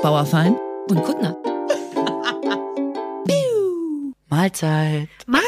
Bauerfein und Kuttner. Mahlzeit.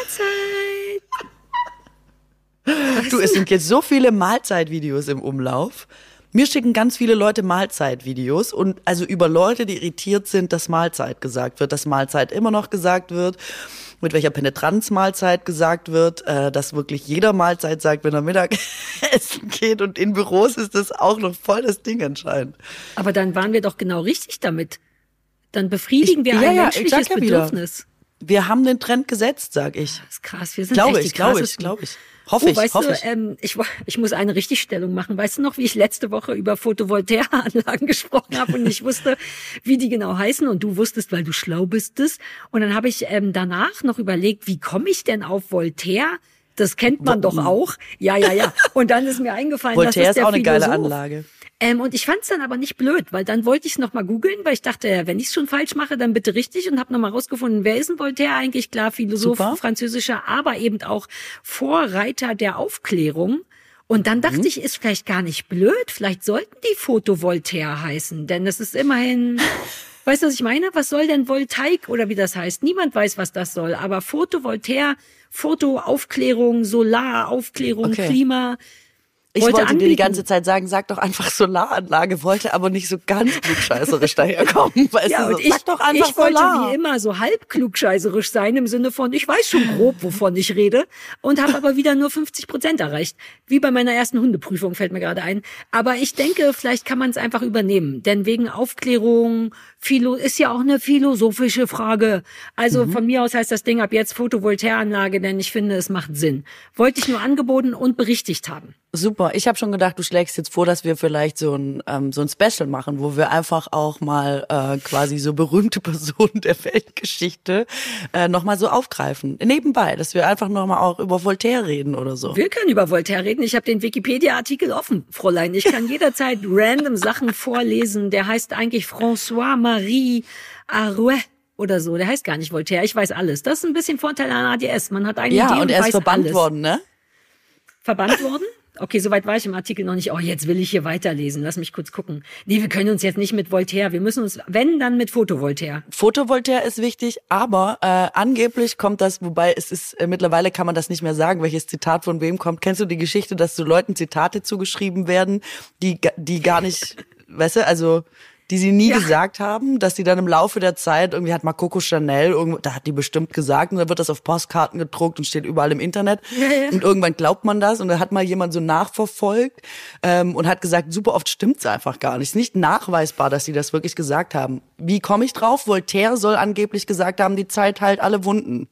Weißt Du, es sind jetzt so viele Mahlzeitvideos im Umlauf. Mir schicken ganz viele Leute Mahlzeitvideos und also über Leute, die irritiert sind, dass Mahlzeit gesagt wird, dass Mahlzeit immer noch gesagt wird, mit welcher Penetranz Mahlzeit gesagt wird, dass wirklich jeder Mahlzeit sagt, wenn er Mittagessen geht, und in Büros ist das auch noch voll das Ding anscheinend. Aber dann waren wir doch genau richtig damit. Dann befriedigen wir ein menschliches Bedürfnis. Wir haben den Trend gesetzt, sag ich. Das ist krass, wir sind echt die krassesten. Glaube ich. Hoffe ich. Ich muss eine Richtigstellung machen. Weißt du noch, wie ich letzte Woche über Photovoltaikanlagen gesprochen habe und ich wusste, wie die genau heißen, und du wusstest, weil du schlau bist. Und dann habe ich danach noch überlegt, wie komme ich denn auf Voltaire? Das kennt man doch auch. Ja. Und dann ist mir eingefallen, Voltaire das ist der auch eine Philosoph. geile Anlage. Und ich fand es dann aber nicht blöd, weil dann wollte ich es nochmal googeln, weil ich dachte, ja, wenn ich es schon falsch mache, dann bitte richtig, und habe nochmal rausgefunden, wer ist ein Voltaire eigentlich? Klar, Philosoph, französischer, aber eben auch Vorreiter der Aufklärung. Und dann dachte ich, ist vielleicht gar nicht blöd, vielleicht sollten die Photovoltaire heißen, denn es ist immerhin... Weißt du, was ich meine? Was soll denn Voltaik oder wie das heißt? Niemand weiß, was das soll. Aber Photovoltaire, Fotoaufklärung, Solaraufklärung, Okay. Klima... Ich wollte dir die anbieten. ganze Zeit sagen, sag doch einfach Solaranlage, wollte aber nicht so ganz klugscheißerisch daherkommen. Weißt Ja, du, und sag doch einfach ich wollte Solar. wie immer so halb klugscheißerisch sein, im Sinne von, ich weiß schon grob, wovon ich rede, und habe aber wieder nur 50% erreicht. Wie bei meiner ersten Hundeprüfung, fällt mir gerade ein. Aber ich denke, vielleicht kann man es einfach übernehmen. Denn wegen Aufklärung, ist ja auch eine philosophische Frage. Also von mir aus heißt das Ding ab jetzt Photovoltaikanlage, denn ich finde, es macht Sinn. Wollte ich nur angeboten und berichtigt haben. Super. Ich habe schon gedacht, du schlägst jetzt vor, dass wir vielleicht so ein Special machen, wo wir einfach auch mal quasi so berühmte Personen der Weltgeschichte nochmal so aufgreifen. Nebenbei, dass wir einfach nochmal auch über Voltaire reden oder so. Wir können über Voltaire reden. Ich habe den Wikipedia-Artikel offen, Fräulein. Ich kann jederzeit random Sachen vorlesen. Der heißt eigentlich François-Marie Arouet oder so. Der heißt gar nicht Voltaire. Ich weiß alles. Das ist ein bisschen Vorteil an ADS. Man hat eine Idee Ja, und er ist weiß verbannt alles. worden, ne? Verbannt worden? Okay, soweit war ich im Artikel noch nicht. Oh, jetzt will ich hier weiterlesen. Lass mich kurz gucken. Nee, wir können uns jetzt nicht mit Voltaire. Wir müssen uns, wenn, dann mit Photovoltaire. Photovoltaire ist wichtig, aber angeblich kommt das, wobei es ist, mittlerweile kann man das nicht mehr sagen, welches Zitat von wem kommt. Kennst du die Geschichte, dass so Leuten Zitate zugeschrieben werden, die gar nicht, weißt du, also die sie nie gesagt haben, dass die dann im Laufe der Zeit, irgendwie hat mal Coco Chanel, da hat die bestimmt gesagt, und dann wird das auf Postkarten gedruckt und steht überall im Internet. Ja. Und irgendwann glaubt man das, und dann hat mal jemand so nachverfolgt und hat gesagt, super oft stimmt's einfach gar nicht. Es ist nicht nachweisbar, dass sie das wirklich gesagt haben. Wie komme ich drauf? Voltaire soll angeblich gesagt haben, die Zeit heilt alle Wunden.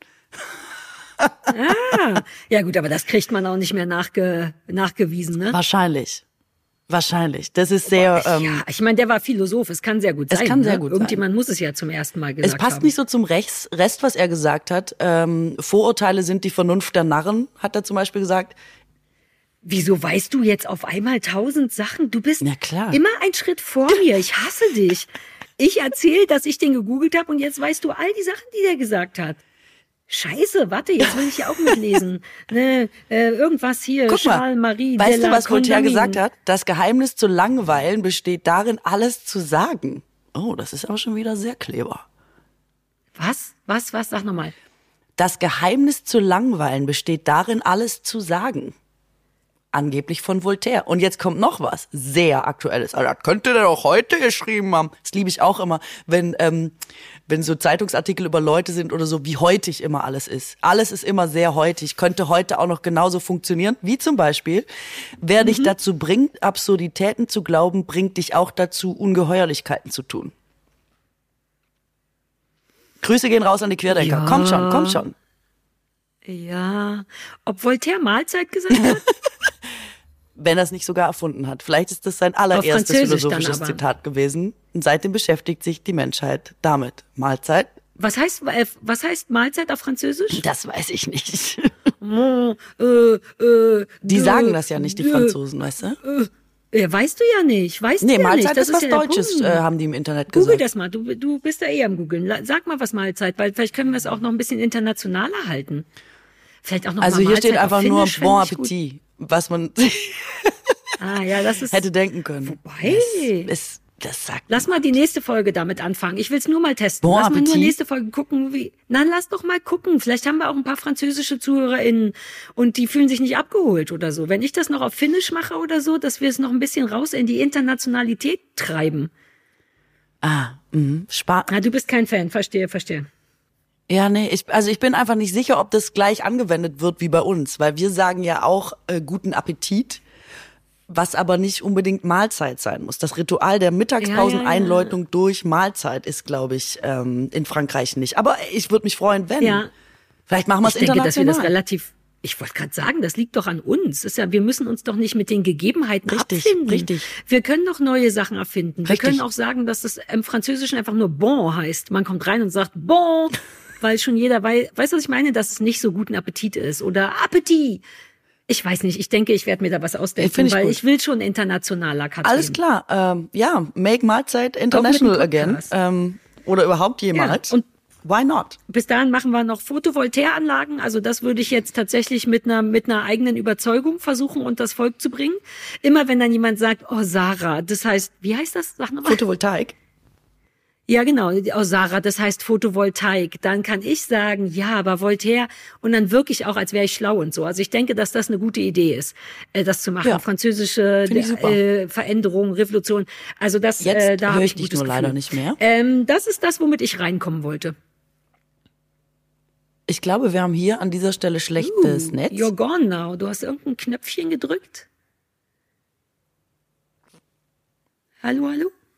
Ja gut, aber das kriegt man auch nicht mehr nachgewiesen, ne? Wahrscheinlich. Das ist sehr... Ja, ich meine, der war Philosoph. Es kann sehr gut sein. Es kann sehr gut sein. Irgendjemand muss es ja zum ersten Mal gesagt Es passt haben. nicht so zum Rest, was er gesagt hat. Vorurteile sind die Vernunft der Narren, hat er zum Beispiel gesagt. Wieso weißt du jetzt auf einmal 1000 Sachen? Du bist Na klar. immer ein Schritt vor mir. Ich hasse dich. Ich erzähle, dass ich den gegoogelt habe, und jetzt weißt du all die Sachen, die der gesagt hat. Scheiße, warte, jetzt will ich ja auch mitlesen. Irgendwas hier, Guck mal, Charles-Marie weißt de du, la was Voltaire Condamine. gesagt hat? Das Geheimnis zu langweilen besteht darin, alles zu sagen. Oh, das ist aber schon wieder sehr clever. Was? Sag nochmal. Das Geheimnis zu langweilen besteht darin, alles zu sagen. Angeblich von Voltaire. Und jetzt kommt noch was sehr Aktuelles. Also, das könnte der doch heute geschrieben haben. Das liebe ich auch immer, wenn so Zeitungsartikel über Leute sind oder so, wie heutig immer alles ist. Alles ist immer sehr heutig. Könnte heute auch noch genauso funktionieren. Wie zum Beispiel, wer dich dazu bringt, Absurditäten zu glauben, bringt dich auch dazu, Ungeheuerlichkeiten zu tun. Grüße gehen raus an die Querdenker. Ja. Komm schon. Ja, ob Voltaire Mahlzeit gesagt hat? Wenn er es nicht sogar erfunden hat. Vielleicht ist das sein allererstes Französisch philosophisches dann aber. Zitat gewesen. Und seitdem beschäftigt sich die Menschheit damit. Mahlzeit? Was heißt Mahlzeit auf Französisch? Das weiß ich nicht. Die sagen das ja nicht, die Franzosen, weißt du? Ja, weißt du ja nicht. Weißt du ja Mahlzeit nicht. Das ist was ja der Deutsches, Punkt. haben die im Internet Google gesagt. das mal. Du bist da eh am Googeln. Sag mal was Mahlzeit, weil vielleicht können wir es auch noch ein bisschen internationaler halten. Vielleicht auch noch Also mal hier Mahlzeit steht einfach auf nur Finnisch, Bon fänd ich gut. Appetit, was man Ah ja, das ist... hätte denken können. Wobei... Das sagt Lass mal die nächste Folge damit anfangen. Ich will's nur mal testen. Bon lass mal Appetit. nur nächste Folge gucken, wie. Na, lass doch mal gucken. Vielleicht haben wir auch ein paar französische ZuhörerInnen und die fühlen sich nicht abgeholt oder so. Wenn ich das noch auf Finnisch mache oder so, dass wir es noch ein bisschen raus in die Internationalität treiben. Du bist kein Fan. Verstehe. Ja, nee, ich bin einfach nicht sicher, ob das gleich angewendet wird wie bei uns, weil wir sagen ja auch guten Appetit, was aber nicht unbedingt Mahlzeit sein muss. Das Ritual der Mittagspauseneinläutung durch Mahlzeit ist, glaube ich, in Frankreich nicht. Aber ich würde mich freuen, wenn. Ja. Vielleicht machen wir es international. Ich denke, dass wir das relativ... Ich wollte gerade sagen, das liegt doch an uns. Das ist ja, wir müssen uns doch nicht mit den Gegebenheiten abfinden. Richtig. Wir können doch neue Sachen erfinden. Richtig. Wir können auch sagen, dass das im Französischen einfach nur bon heißt. Man kommt rein und sagt bon, weil schon jeder weiß, weißt du, was ich meine, dass es nicht so guten Appetit ist oder Appetit. Ich weiß nicht, ich denke, ich werde mir da was ausdenken, weil ich will schon internationaler, Katrin. Alles klar, make Mahlzeit international again. Oder überhaupt jemals. Ja, und why not? Bis dahin machen wir noch Photovoltaikanlagen. Also das würde ich jetzt tatsächlich mit einer eigenen Überzeugung versuchen, und das Volk zu bringen. Immer wenn dann jemand sagt, oh Sarah, das heißt, wie heißt das? Sag nochmal. Photovoltaik. Ja, genau. Oh, Sarah, das heißt Photovoltaik. Dann kann ich sagen, ja, aber Voltaire. Und dann wirklich auch, als wäre ich schlau und so. Also ich denke, dass das eine gute Idee ist, das zu machen. Ja, französische Veränderung, Revolution. Also das, jetzt da höre ich ich dich nur leider nicht mehr. Das ist das, womit ich reinkommen wollte. Ich glaube, wir haben hier an dieser Stelle schlechtes Netz. You're gone now. Du hast irgendein Knöpfchen gedrückt. Hallo?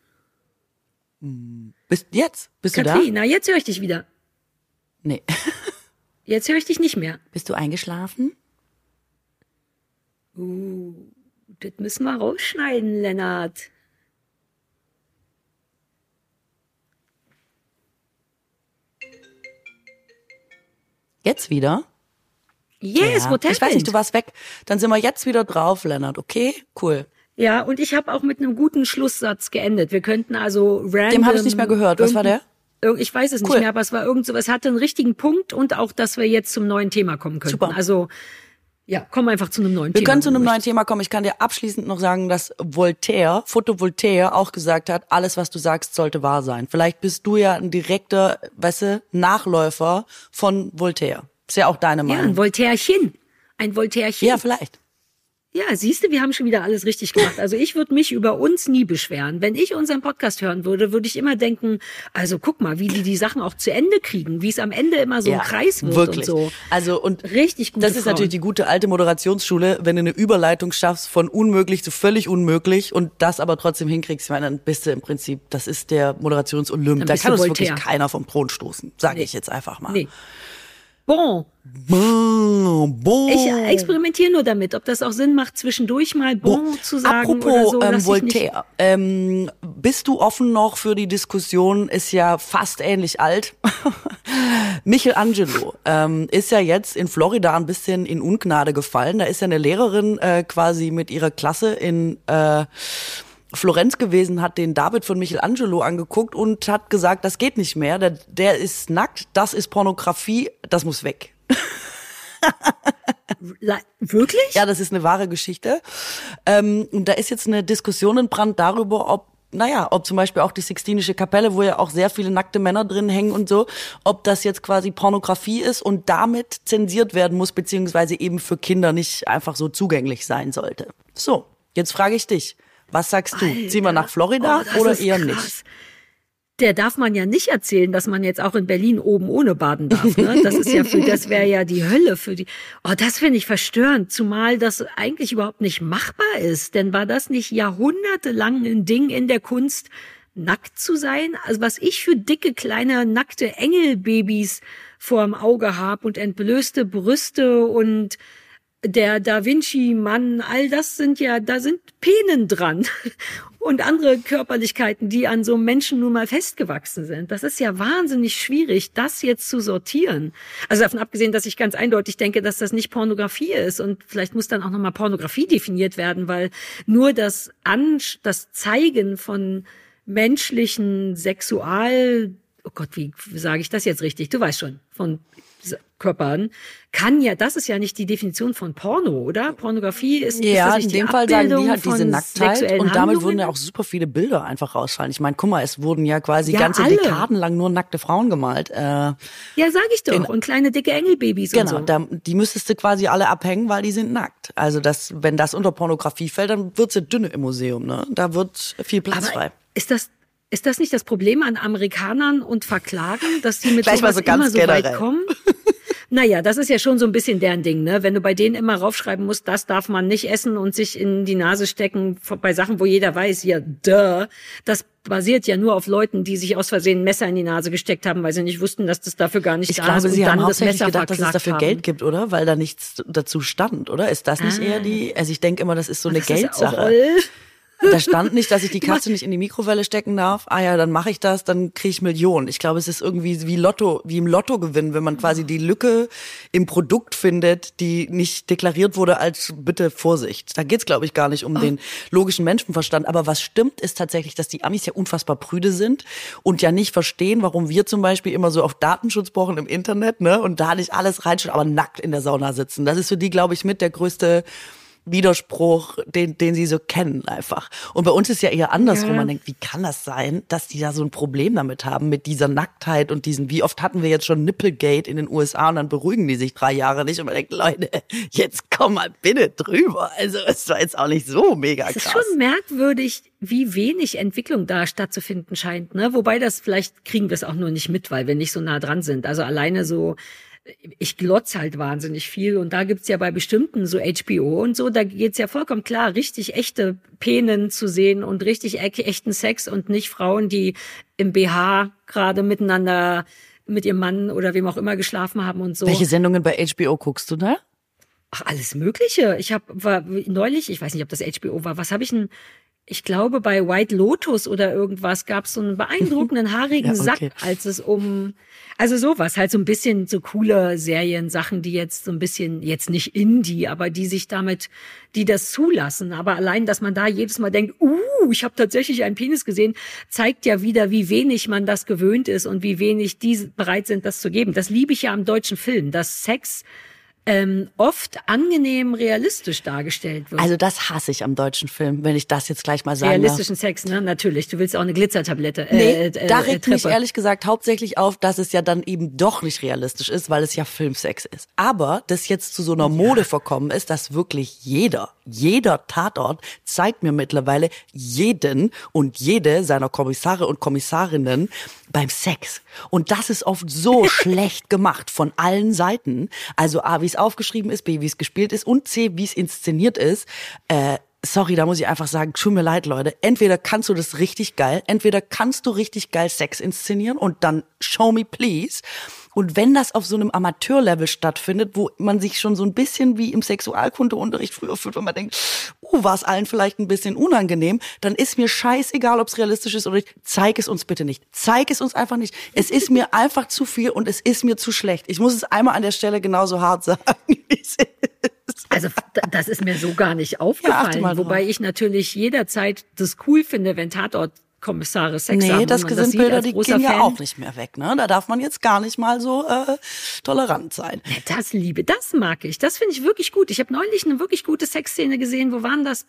Bist du da? Katrin, na, jetzt höre ich dich wieder. Nee. Jetzt höre ich dich nicht mehr. Bist du eingeschlafen? Das müssen wir rausschneiden, Lennart. Jetzt wieder? Yes, what happened? Ich weiß nicht, du warst weg. Dann sind wir jetzt wieder drauf, Lennart. Okay, cool. Ja, und ich habe auch mit einem guten Schlusssatz geendet. Wir könnten also random... Dem habe ich nicht mehr gehört. Was war der? Ich weiß es nicht mehr, aber es war irgend so, es hatte einen richtigen Punkt, und auch, dass wir jetzt zum neuen Thema kommen könnten. Super. Also, ja, kommen einfach zu einem neuen Thema. Wir können zu einem neuen Thema kommen. Ich kann dir abschließend noch sagen, dass Voltaire auch gesagt hat, alles, was du sagst, sollte wahr sein. Vielleicht bist du ja ein direkter, Nachläufer von Voltaire. Ist ja auch deine Meinung. Ja, ein Voltairchen. Ja, vielleicht. Ja, siehste, wir haben schon wieder alles richtig gemacht. Also ich würde mich über uns nie beschweren. Wenn ich unseren Podcast hören würde, würde ich immer denken, also guck mal, wie die Sachen auch zu Ende kriegen, wie es am Ende immer so ein Kreis wird wirklich. Und so. Also und richtig gute das ist Frauen. natürlich die gute alte Moderationsschule, wenn du eine Überleitung schaffst von unmöglich zu völlig unmöglich und das aber trotzdem hinkriegst, ich meine, dann bist du im Prinzip, das ist der Moderationsolymp. Da kann uns wirklich keiner vom Thron stoßen, sage ich jetzt einfach mal. Nee. Bon. Ich experimentiere nur damit, ob das auch Sinn macht, zwischendurch mal bon zu sagen. Apropos oder so. Voltaire, bist du offen noch für die Diskussion, ist ja fast ähnlich alt. Michelangelo ist ja jetzt in Florida ein bisschen in Ungnade gefallen. Da ist ja eine Lehrerin quasi mit ihrer Klasse in Florenz gewesen, hat den David von Michelangelo angeguckt und hat gesagt, das geht nicht mehr, der ist nackt, das ist Pornografie, das muss weg. Wirklich? Ja, das ist eine wahre Geschichte. Und da ist jetzt eine Diskussion in Brand darüber, ob zum Beispiel auch die Sixtinische Kapelle, wo ja auch sehr viele nackte Männer drin hängen und so, ob das jetzt quasi Pornografie ist und damit zensiert werden muss, beziehungsweise eben für Kinder nicht einfach so zugänglich sein sollte. So, jetzt frage ich dich. Was sagst du? Alter. Ziehen wir nach Florida oder eher krass. Nicht? Der darf man ja nicht erzählen, dass man jetzt auch in Berlin oben ohne baden darf. Ne? Das wäre ja die Hölle für die. Oh, das finde ich verstörend, zumal das eigentlich überhaupt nicht machbar ist. Denn war das nicht jahrhundertelang ein Ding in der Kunst, nackt zu sein? Also was ich für dicke, kleine, nackte Engelbabys vorm Auge habe und entblößte Brüste und der Da Vinci-Mann, all das da sind Penen dran und andere Körperlichkeiten, die an so einem Menschen nun mal festgewachsen sind. Das ist ja wahnsinnig schwierig, das jetzt zu sortieren. Also davon abgesehen, dass ich ganz eindeutig denke, dass das nicht Pornografie ist, und vielleicht muss dann auch nochmal Pornografie definiert werden, weil nur das Zeigen von menschlichen oh Gott, wie sage ich das jetzt richtig? Du weißt schon, von Körpern, das ist ja nicht die Definition von Porno, oder? Pornografie ist ja, das nicht in dem die Fall sagen die Abbildung halt diese von Nacktheit sexuellen und damit Handlungen? würden ja auch super viele Bilder einfach rausfallen. Ich meine, guck mal, es wurden ja quasi Ja, ganze alle. Dekaden lang nur nackte Frauen gemalt. Ja, sag ich doch. Und kleine, dicke Engelbabys und Genau, so. die müsstest du quasi alle abhängen, weil die sind nackt. Also wenn das unter Pornografie fällt, dann wird's ja dünne im Museum, ne? Da wird viel Platz frei. Ist das nicht das Problem an Amerikanern und Verklagen, dass die mit Gleich mal sowas so ganz immer so generell. weit kommen? Naja, das ist ja schon so ein bisschen deren Ding, ne? Wenn du bei denen immer raufschreiben musst, das darf man nicht essen und sich in die Nase stecken bei Sachen, wo jeder weiß, ja, das basiert ja nur auf Leuten, die sich aus Versehen ein Messer in die Nase gesteckt haben, weil sie nicht wussten, dass das dafür gar nicht Ich da glaube, ist und sie haben dann das hauptsächlich Messer gedacht, dass es verklagt dafür haben. Geld gibt, oder? Weil da nichts dazu stand, oder? Ist das nicht eher also ich denke immer, das ist so eine Das ist ja Geldsache. auch oll. Da stand nicht, dass ich die Katze nicht in die Mikrowelle stecken darf. Ah ja, dann mache ich das, dann kriege ich Millionen. Ich glaube, es ist irgendwie wie im Lotto gewinnen, wenn man quasi die Lücke im Produkt findet, die nicht deklariert wurde als bitte Vorsicht. Da geht's, glaube ich, gar nicht um den logischen Menschenverstand. Aber was stimmt, ist tatsächlich, dass die Amis ja unfassbar prüde sind und ja nicht verstehen, warum wir zum Beispiel immer so auf Datenschutz pochen im Internet, ne? Und da nicht alles reinschauen, aber nackt in der Sauna sitzen. Das ist für die, glaube ich, mit der größte Widerspruch, den sie so kennen einfach. Und bei uns ist ja eher andersrum. Ja. Man denkt, wie kann das sein, dass die da so ein Problem damit haben, mit dieser Nacktheit und wie oft hatten wir jetzt schon Nipplegate in den USA und dann beruhigen die sich 3 Jahre nicht und man denkt, Leute, jetzt komm mal bitte drüber. Also es war jetzt auch nicht so mega krass. Es ist schon merkwürdig, wie wenig Entwicklung da stattzufinden scheint, ne? Wobei vielleicht kriegen wir es auch nur nicht mit, weil wir nicht so nah dran sind. Also alleine so, ich glotz halt wahnsinnig viel und da gibt's ja bei bestimmten so HBO und so, da geht's ja vollkommen klar, richtig echte Penen zu sehen und richtig echten Sex und nicht Frauen, die im BH gerade miteinander mit ihrem Mann oder wem auch immer geschlafen haben und so. Welche Sendungen bei HBO guckst du da? Ach, alles Mögliche. War neulich, ich weiß nicht, ob das HBO war, was habe ich denn? Ich glaube, bei White Lotus oder irgendwas gab es so einen beeindruckenden haarigen Ja, okay. Sack, als es also sowas, halt so ein bisschen so coole Seriensachen, die jetzt so ein bisschen, jetzt nicht Indie, aber die das zulassen. Aber allein, dass man da jedes Mal denkt, ich habe tatsächlich einen Penis gesehen, zeigt ja wieder, wie wenig man das gewöhnt ist und wie wenig die bereit sind, das zu geben. Das liebe ich ja am deutschen Film, dass Sex oft angenehm realistisch dargestellt wird. Also das hasse ich am deutschen Film, wenn ich das jetzt gleich mal sagen Realistischen Sex, ne? Natürlich. Du willst auch eine Glitzertablette. Da regt mich Treppe. ehrlich gesagt hauptsächlich auf, dass es ja dann eben doch nicht realistisch ist, weil es ja Filmsex ist. Aber das jetzt zu so einer Mode verkommen ist, dass wirklich jeder Tatort zeigt mir mittlerweile jeden und jede seiner Kommissare und Kommissarinnen beim Sex. Und das ist oft so schlecht gemacht von allen Seiten. Also A, wie es aufgeschrieben ist, B, wie es gespielt ist und C, wie es inszeniert ist. Sorry, da muss ich einfach sagen, tut mir leid, Leute. Entweder kannst du das richtig geil, entweder kannst du richtig geil Sex inszenieren und dann show me please. Und wenn das auf so einem Amateurlevel stattfindet, wo man sich schon so ein bisschen wie im Sexualkundeunterricht früher fühlt, wenn man denkt, war es allen vielleicht ein bisschen unangenehm, dann ist mir scheißegal, ob es realistisch ist oder nicht. Zeig es uns bitte nicht. Zeig es uns einfach nicht. Es ist mir einfach zu viel und es ist mir zu schlecht. Ich muss es einmal an der Stelle genauso hart sagen, wie es ist. Also das ist mir so gar nicht Ja, aufgefallen. achte mal drauf. Wobei ich natürlich jederzeit das cool finde, wenn Tatortkommissare Sex haben. Nee, das und man sind Bilder, als die großer gehen ja Fan. auch nicht mehr weg. Ne? Da darf man jetzt gar nicht mal so tolerant sein. Das mag ich. Das finde ich wirklich gut. Ich habe neulich eine wirklich gute Sexszene gesehen. Wo waren das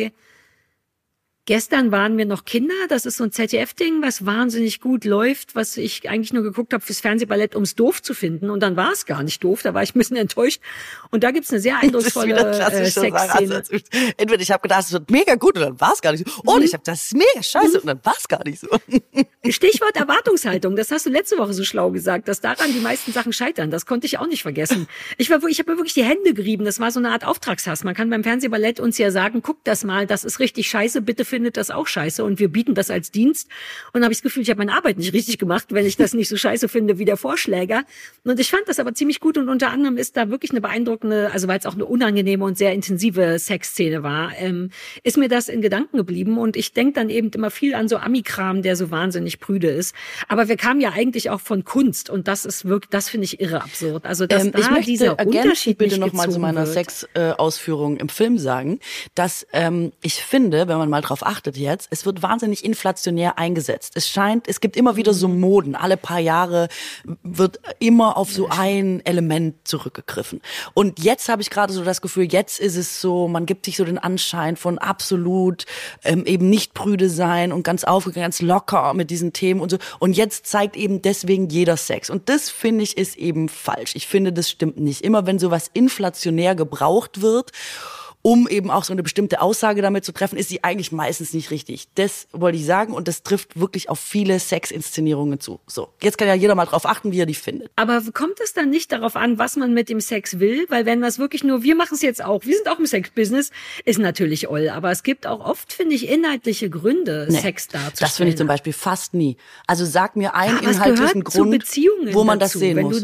Gestern waren wir noch Kinder. Das ist so ein ZDF-Ding, was wahnsinnig gut läuft, was ich eigentlich nur geguckt habe fürs Fernsehballett, ums doof zu finden. Und dann war es gar nicht doof. Da war ich ein bisschen enttäuscht. Und da gibt's eine sehr eindrucksvolle Sexszene. Also, entweder ich habe gedacht, es wird mega gut und dann war es gar nicht so. Und ich habe das ist mega scheiße und dann war es gar nicht so. Stichwort Erwartungshaltung. Das hast du letzte Woche so schlau gesagt, dass daran die meisten Sachen scheitern. Das konnte ich auch nicht vergessen. Ich habe mir wirklich die Hände gerieben. Das war so eine Art Auftragshass. Man kann beim Fernsehballett uns ja sagen, guckt das mal, das ist richtig scheiße, bitte findet das auch scheiße. Und wir bieten das als Dienst. Und dann habe ich das Gefühl, ich habe meine Arbeit nicht richtig gemacht, wenn ich das nicht so scheiße finde wie der Vorschläger. Und ich fand das aber ziemlich gut. Und unter anderem ist da wirklich eine beeindruckende, also weil es auch eine unangenehme und sehr intensive Sexszene war, ist mir das in Gedanken geblieben. Und ich denke dann eben immer viel an so Ami-Kram, der so wahnsinnig prüde ist. Aber wir kamen ja eigentlich auch von Kunst. Und das ist wirklich, das finde ich irre absurd. Also, dass ich da dieser möchte Unterschied bitte nicht noch mal zu gezogen meiner wird. Sex-Ausführung im Film sagen, dass ich finde, wenn man mal drauf achtet jetzt, es wird wahnsinnig inflationär eingesetzt. Es gibt immer wieder so Moden. Alle paar Jahre wird immer auf so ein Element zurückgegriffen. Und jetzt habe ich gerade so das Gefühl, jetzt ist es so, man gibt sich so den Anschein von absolut eben nicht prüde sein und ganz aufgegangen, ganz locker mit diesen Themen und so. Und jetzt zeigt eben deswegen jeder Sex. Und das, finde ich, ist eben falsch. Ich finde, das stimmt nicht. Immer wenn sowas inflationär gebraucht wird, um eben auch so eine bestimmte Aussage damit zu treffen, ist sie eigentlich meistens nicht richtig. Das wollte ich sagen und das trifft wirklich auf viele Sexinszenierungen zu. So, jetzt kann ja jeder mal drauf achten, wie er die findet. Aber kommt es dann nicht darauf an, was man mit dem Sex will? Weil wenn das wirklich nur, wir machen es jetzt auch, wir sind auch im Sex-Business, ist natürlich oll. Aber es gibt auch oft, finde ich, inhaltliche Gründe, Sex darzustellen. Das finde ich zum Beispiel fast nie. Also sag mir einen inhaltlichen Grund, wo man das sehen muss.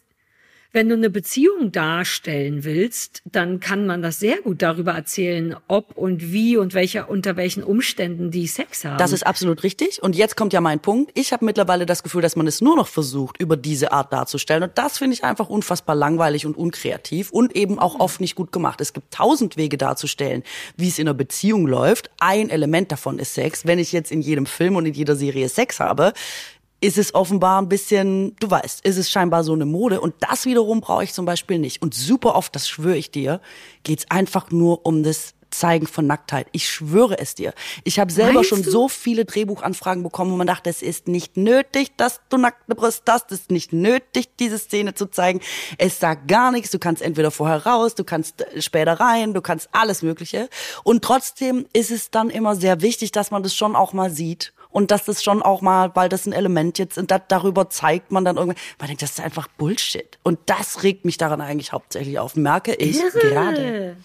Wenn du eine Beziehung darstellen willst, dann kann man das sehr gut darüber erzählen, ob und wie und unter welchen Umständen die Sex haben. Das ist absolut richtig. Und jetzt kommt ja mein Punkt. Ich habe mittlerweile das Gefühl, dass man es nur noch versucht, über diese Art darzustellen. Und das finde ich einfach unfassbar langweilig und unkreativ und eben auch oft nicht gut gemacht. Es gibt 1000 Wege darzustellen, wie es in einer Beziehung läuft. Ein Element davon ist Sex. Wenn ich jetzt in jedem Film und in jeder Serie Sex habe, ist es offenbar ein bisschen, du weißt, ist es scheinbar so eine Mode. Und das wiederum brauche ich zum Beispiel nicht. Und super oft, das schwöre ich dir, geht's einfach nur um das Zeigen von Nacktheit. Ich schwöre es dir. Ich habe selber schon so viele Drehbuchanfragen bekommen, wo man dachte, es ist nicht nötig, dass du nackte Brust hast. Es ist nicht nötig, diese Szene zu zeigen. Es sagt gar nichts. Du kannst entweder vorher raus, du kannst später rein, du kannst alles Mögliche. Und trotzdem ist es dann immer sehr wichtig, dass man das schon auch mal sieht. Und das ist schon auch mal, weil das ein Element jetzt, und darüber zeigt man dann irgendwann, man denkt, das ist einfach Bullshit. Und das regt mich daran eigentlich hauptsächlich auf, merke ich gerade.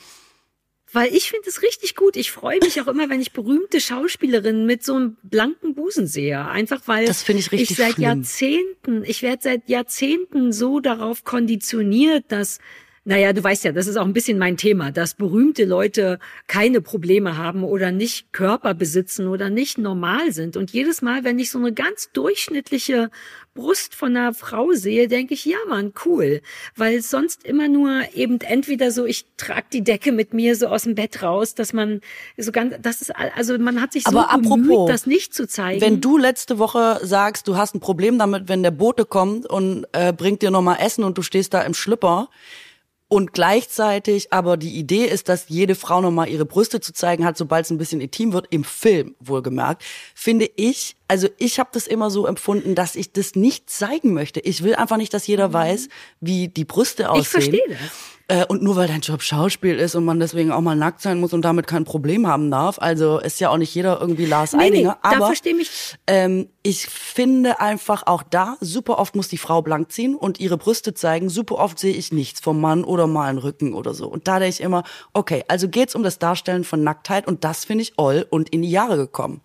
Weil ich finde es richtig gut. Ich freue mich auch immer, wenn ich berühmte Schauspielerinnen mit so einem blanken Busen sehe. Einfach weil das finde ich richtig schlimm. Ich werde seit Jahrzehnten so darauf konditioniert, dass, naja, du weißt ja, das ist auch ein bisschen mein Thema, dass berühmte Leute keine Probleme haben oder nicht Körper besitzen oder nicht normal sind. Und jedes Mal, wenn ich so eine ganz durchschnittliche Brust von einer Frau sehe, denke ich, ja Mann, cool. Weil sonst immer nur eben entweder so, ich trage die Decke mit mir so aus dem Bett raus, dass man so ganz, das ist, also man hat sich so bemüht, das nicht zu zeigen. Wenn du letzte Woche sagst, du hast ein Problem damit, wenn der Bote kommt und bringt dir nochmal Essen und du stehst da im Schlüpper, und gleichzeitig aber die Idee ist, dass jede Frau nochmal ihre Brüste zu zeigen hat, sobald es ein bisschen intim wird, im Film wohlgemerkt, finde ich, also ich habe das immer so empfunden, dass ich das nicht zeigen möchte. Ich will einfach nicht, dass jeder weiß, wie die Brüste aussehen. Ich verstehe das. Und nur weil dein Job Schauspiel ist und man deswegen auch mal nackt sein muss und damit kein Problem haben darf, also ist ja auch nicht jeder irgendwie Lars Eidinger. Nee, aber verstehe mich. Ich finde einfach auch da, super oft muss die Frau blank ziehen und ihre Brüste zeigen. Super oft sehe ich nichts vom Mann oder mal einen Rücken oder so. Und da denke ich immer, okay, also geht's um das Darstellen von Nacktheit und das finde ich oll und in die Jahre gekommen.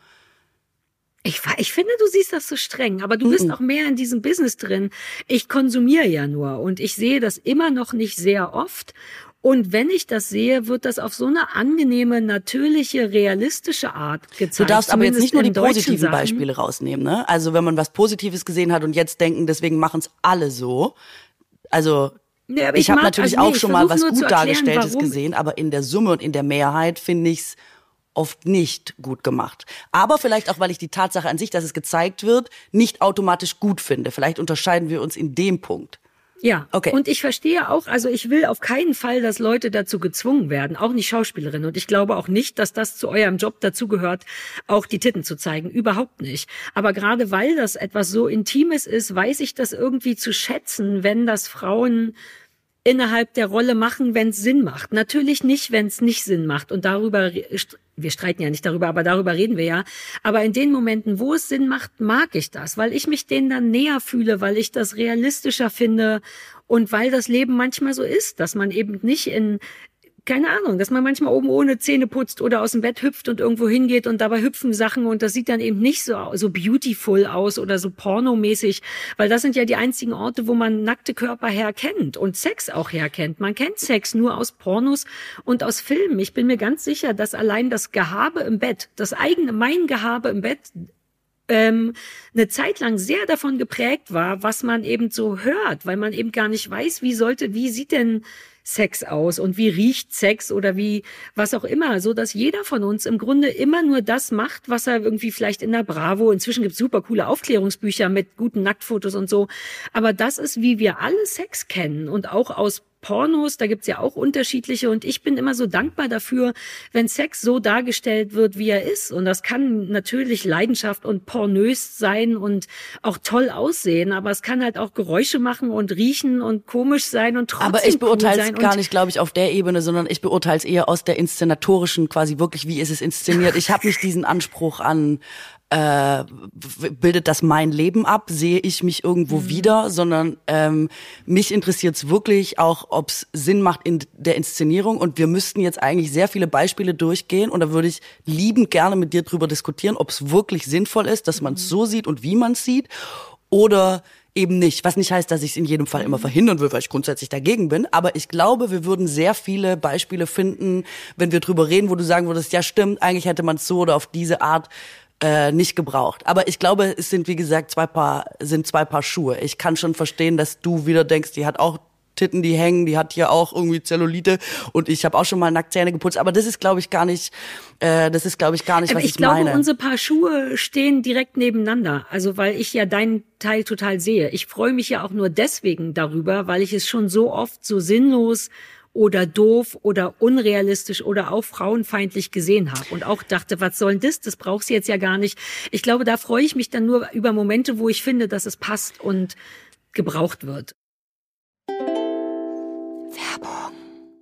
Ich finde, du siehst das so streng, aber du bist auch mehr in diesem Business drin. Ich konsumiere ja nur und ich sehe das immer noch nicht sehr oft. Und wenn ich das sehe, wird das auf so eine angenehme, natürliche, realistische Art gezeigt. Du darfst aber jetzt nicht nur die positiven Beispiele rausnehmen, ne? Also wenn man was Positives gesehen hat und jetzt denken, deswegen machen es alle so. Also ja, ich habe natürlich auch schon mal was gut Dargestelltes gesehen, aber in der Summe und in der Mehrheit finde ich's oft nicht gut gemacht. Aber vielleicht auch, weil ich die Tatsache an sich, dass es gezeigt wird, nicht automatisch gut finde. Vielleicht unterscheiden wir uns in dem Punkt. Ja, okay. Und ich verstehe auch, also ich will auf keinen Fall, dass Leute dazu gezwungen werden, auch nicht Schauspielerinnen. Und ich glaube auch nicht, dass das zu eurem Job dazugehört, auch die Titten zu zeigen. Überhaupt nicht. Aber gerade weil das etwas so Intimes ist, weiß ich das irgendwie zu schätzen, wenn das Frauen innerhalb der Rolle machen, wenn es Sinn macht. Natürlich nicht, wenn es nicht Sinn macht. Und darüber, wir streiten ja nicht darüber, aber darüber reden wir ja. Aber in den Momenten, wo es Sinn macht, mag ich das, weil ich mich denen dann näher fühle, weil ich das realistischer finde und weil das Leben manchmal so ist, dass man eben nicht keine Ahnung, dass man manchmal oben ohne Zähne putzt oder aus dem Bett hüpft und irgendwo hingeht und dabei hüpfen Sachen und das sieht dann eben nicht so beautiful aus oder so pornomäßig, weil das sind ja die einzigen Orte, wo man nackte Körper herkennt und Sex auch herkennt. Man kennt Sex nur aus Pornos und aus Filmen. Ich bin mir ganz sicher, dass allein das Gehabe im Bett, mein Gehabe im Bett, eine Zeit lang sehr davon geprägt war, was man eben so hört, weil man eben gar nicht weiß, wie sieht denn Sex aus und wie riecht Sex oder wie was auch immer, so dass jeder von uns im Grunde immer nur das macht, was er irgendwie vielleicht in der Bravo, inzwischen gibt's super coole Aufklärungsbücher mit guten Nacktfotos und so, aber das ist, wie wir alle Sex kennen und auch aus Pornos, da gibt's ja auch unterschiedliche und ich bin immer so dankbar dafür, wenn Sex so dargestellt wird, wie er ist und das kann natürlich Leidenschaft und pornös sein und auch toll aussehen, aber es kann halt auch Geräusche machen und riechen und komisch sein und trotzdem aber ich beurteile cool sein es gar nicht, glaube ich, auf der Ebene, sondern ich beurteile es eher aus der inszenatorischen, quasi wirklich, wie ist es inszeniert. Ich habe nicht diesen Anspruch an, bildet das mein Leben ab, sehe ich mich irgendwo wieder, sondern mich interessiert es wirklich auch, ob es Sinn macht in der Inszenierung und wir müssten jetzt eigentlich sehr viele Beispiele durchgehen und da würde ich liebend gerne mit dir drüber diskutieren, ob es wirklich sinnvoll ist, dass man es so sieht und wie man es sieht oder eben nicht. Was nicht heißt, dass ich es in jedem Fall immer verhindern will, weil ich grundsätzlich dagegen bin. Aber ich glaube, wir würden sehr viele Beispiele finden, wenn wir drüber reden, wo du sagen würdest, ja stimmt, eigentlich hätte man es so oder auf diese Art nicht gebraucht. Aber ich glaube, es sind, wie gesagt, zwei Paar Schuhe. Ich kann schon verstehen, dass du wieder denkst, die hat auch Titten, die hängen, die hat hier auch irgendwie Zellulite und ich habe auch schon mal Nacktzähne geputzt. Aber das ist, glaube ich, gar nicht, was ich meine. Ich glaube, unsere Paar Schuhe stehen direkt nebeneinander. Also, weil ich ja deinen Teil total sehe. Ich freue mich ja auch nur deswegen darüber, weil ich es schon so oft so sinnlos oder doof oder unrealistisch oder auch frauenfeindlich gesehen habe und auch dachte, was soll denn das? Das brauchst du jetzt ja gar nicht. Ich glaube, da freue ich mich dann nur über Momente, wo ich finde, dass es passt und gebraucht wird. Werbung.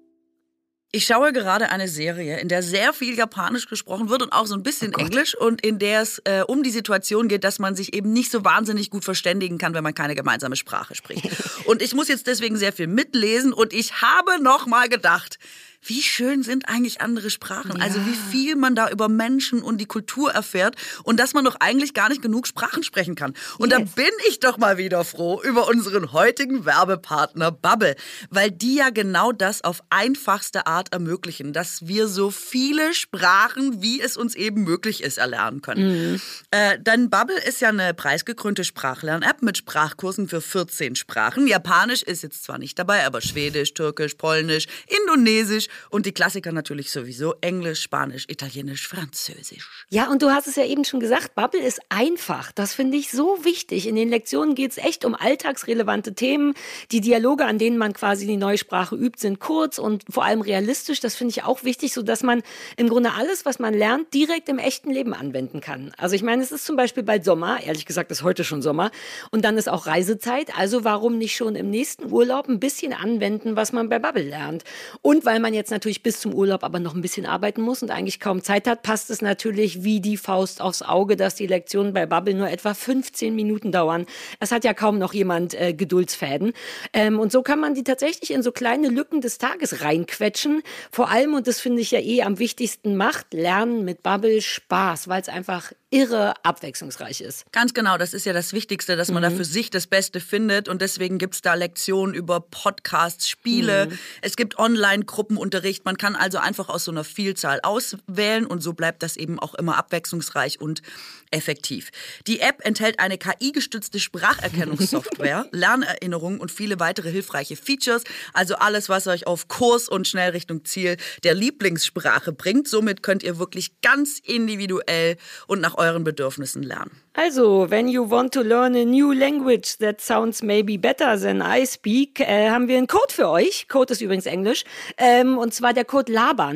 Ich schaue gerade eine Serie, in der sehr viel Japanisch gesprochen wird und auch so ein bisschen Englisch und in der es um die Situation geht, dass man sich eben nicht so wahnsinnig gut verständigen kann, wenn man keine gemeinsame Sprache spricht. Und ich muss jetzt deswegen sehr viel mitlesen und ich habe noch mal gedacht, wie schön sind eigentlich andere Sprachen? Ja. Also wie viel man da über Menschen und die Kultur erfährt und dass man doch eigentlich gar nicht genug Sprachen sprechen kann. Und da bin ich doch mal wieder froh über unseren heutigen Werbepartner Babbel, weil die ja genau das auf einfachste Art ermöglichen, dass wir so viele Sprachen, wie es uns eben möglich ist, erlernen können. Denn Babbel ist ja eine preisgekrönte Sprachlern-App mit Sprachkursen für 14 Sprachen. Japanisch ist jetzt zwar nicht dabei, aber Schwedisch, Türkisch, Polnisch, Indonesisch und die Klassiker natürlich sowieso Englisch, Spanisch, Italienisch, Französisch. Ja, und du hast es ja eben schon gesagt, Babbel ist einfach. Das finde ich so wichtig. In den Lektionen geht es echt um alltagsrelevante Themen. Die Dialoge, an denen man quasi die neue Sprache übt, sind kurz und vor allem realistisch. Das finde ich auch wichtig, sodass man im Grunde alles, was man lernt, direkt im echten Leben anwenden kann. Also ich meine, es ist zum Beispiel bald Sommer. Ehrlich gesagt ist heute schon Sommer. Und dann ist auch Reisezeit. Also warum nicht schon im nächsten Urlaub ein bisschen anwenden, was man bei Babbel lernt? Und weil man jetzt natürlich bis zum Urlaub aber noch ein bisschen arbeiten muss und eigentlich kaum Zeit hat, passt es natürlich wie die Faust aufs Auge, dass die Lektionen bei Babbel nur etwa 15 Minuten dauern. Es hat ja kaum noch jemand Geduldsfäden. Und so kann man die tatsächlich in so kleine Lücken des Tages reinquetschen. Vor allem, und das finde ich ja am wichtigsten, macht Lernen mit Babbel Spaß, weil es einfach irre abwechslungsreich ist. Ganz genau, das ist ja das Wichtigste, dass man da für sich das Beste findet und deswegen gibt's da Lektionen über Podcasts, Spiele, es gibt Online-Gruppenunterricht, man kann also einfach aus so einer Vielzahl auswählen und so bleibt das eben auch immer abwechslungsreich und effektiv. Die App enthält eine KI-gestützte Spracherkennungssoftware, Lernerinnerungen und viele weitere hilfreiche Features, also alles, was euch auf Kurs und schnell Richtung Ziel der Lieblingssprache bringt. Somit könnt ihr wirklich ganz individuell und nach euren Bedürfnissen lernen. Also, when you want to learn a new language that sounds maybe better than I speak, haben wir einen Code für euch. Code ist übrigens Englisch. Und zwar der Code LABERN.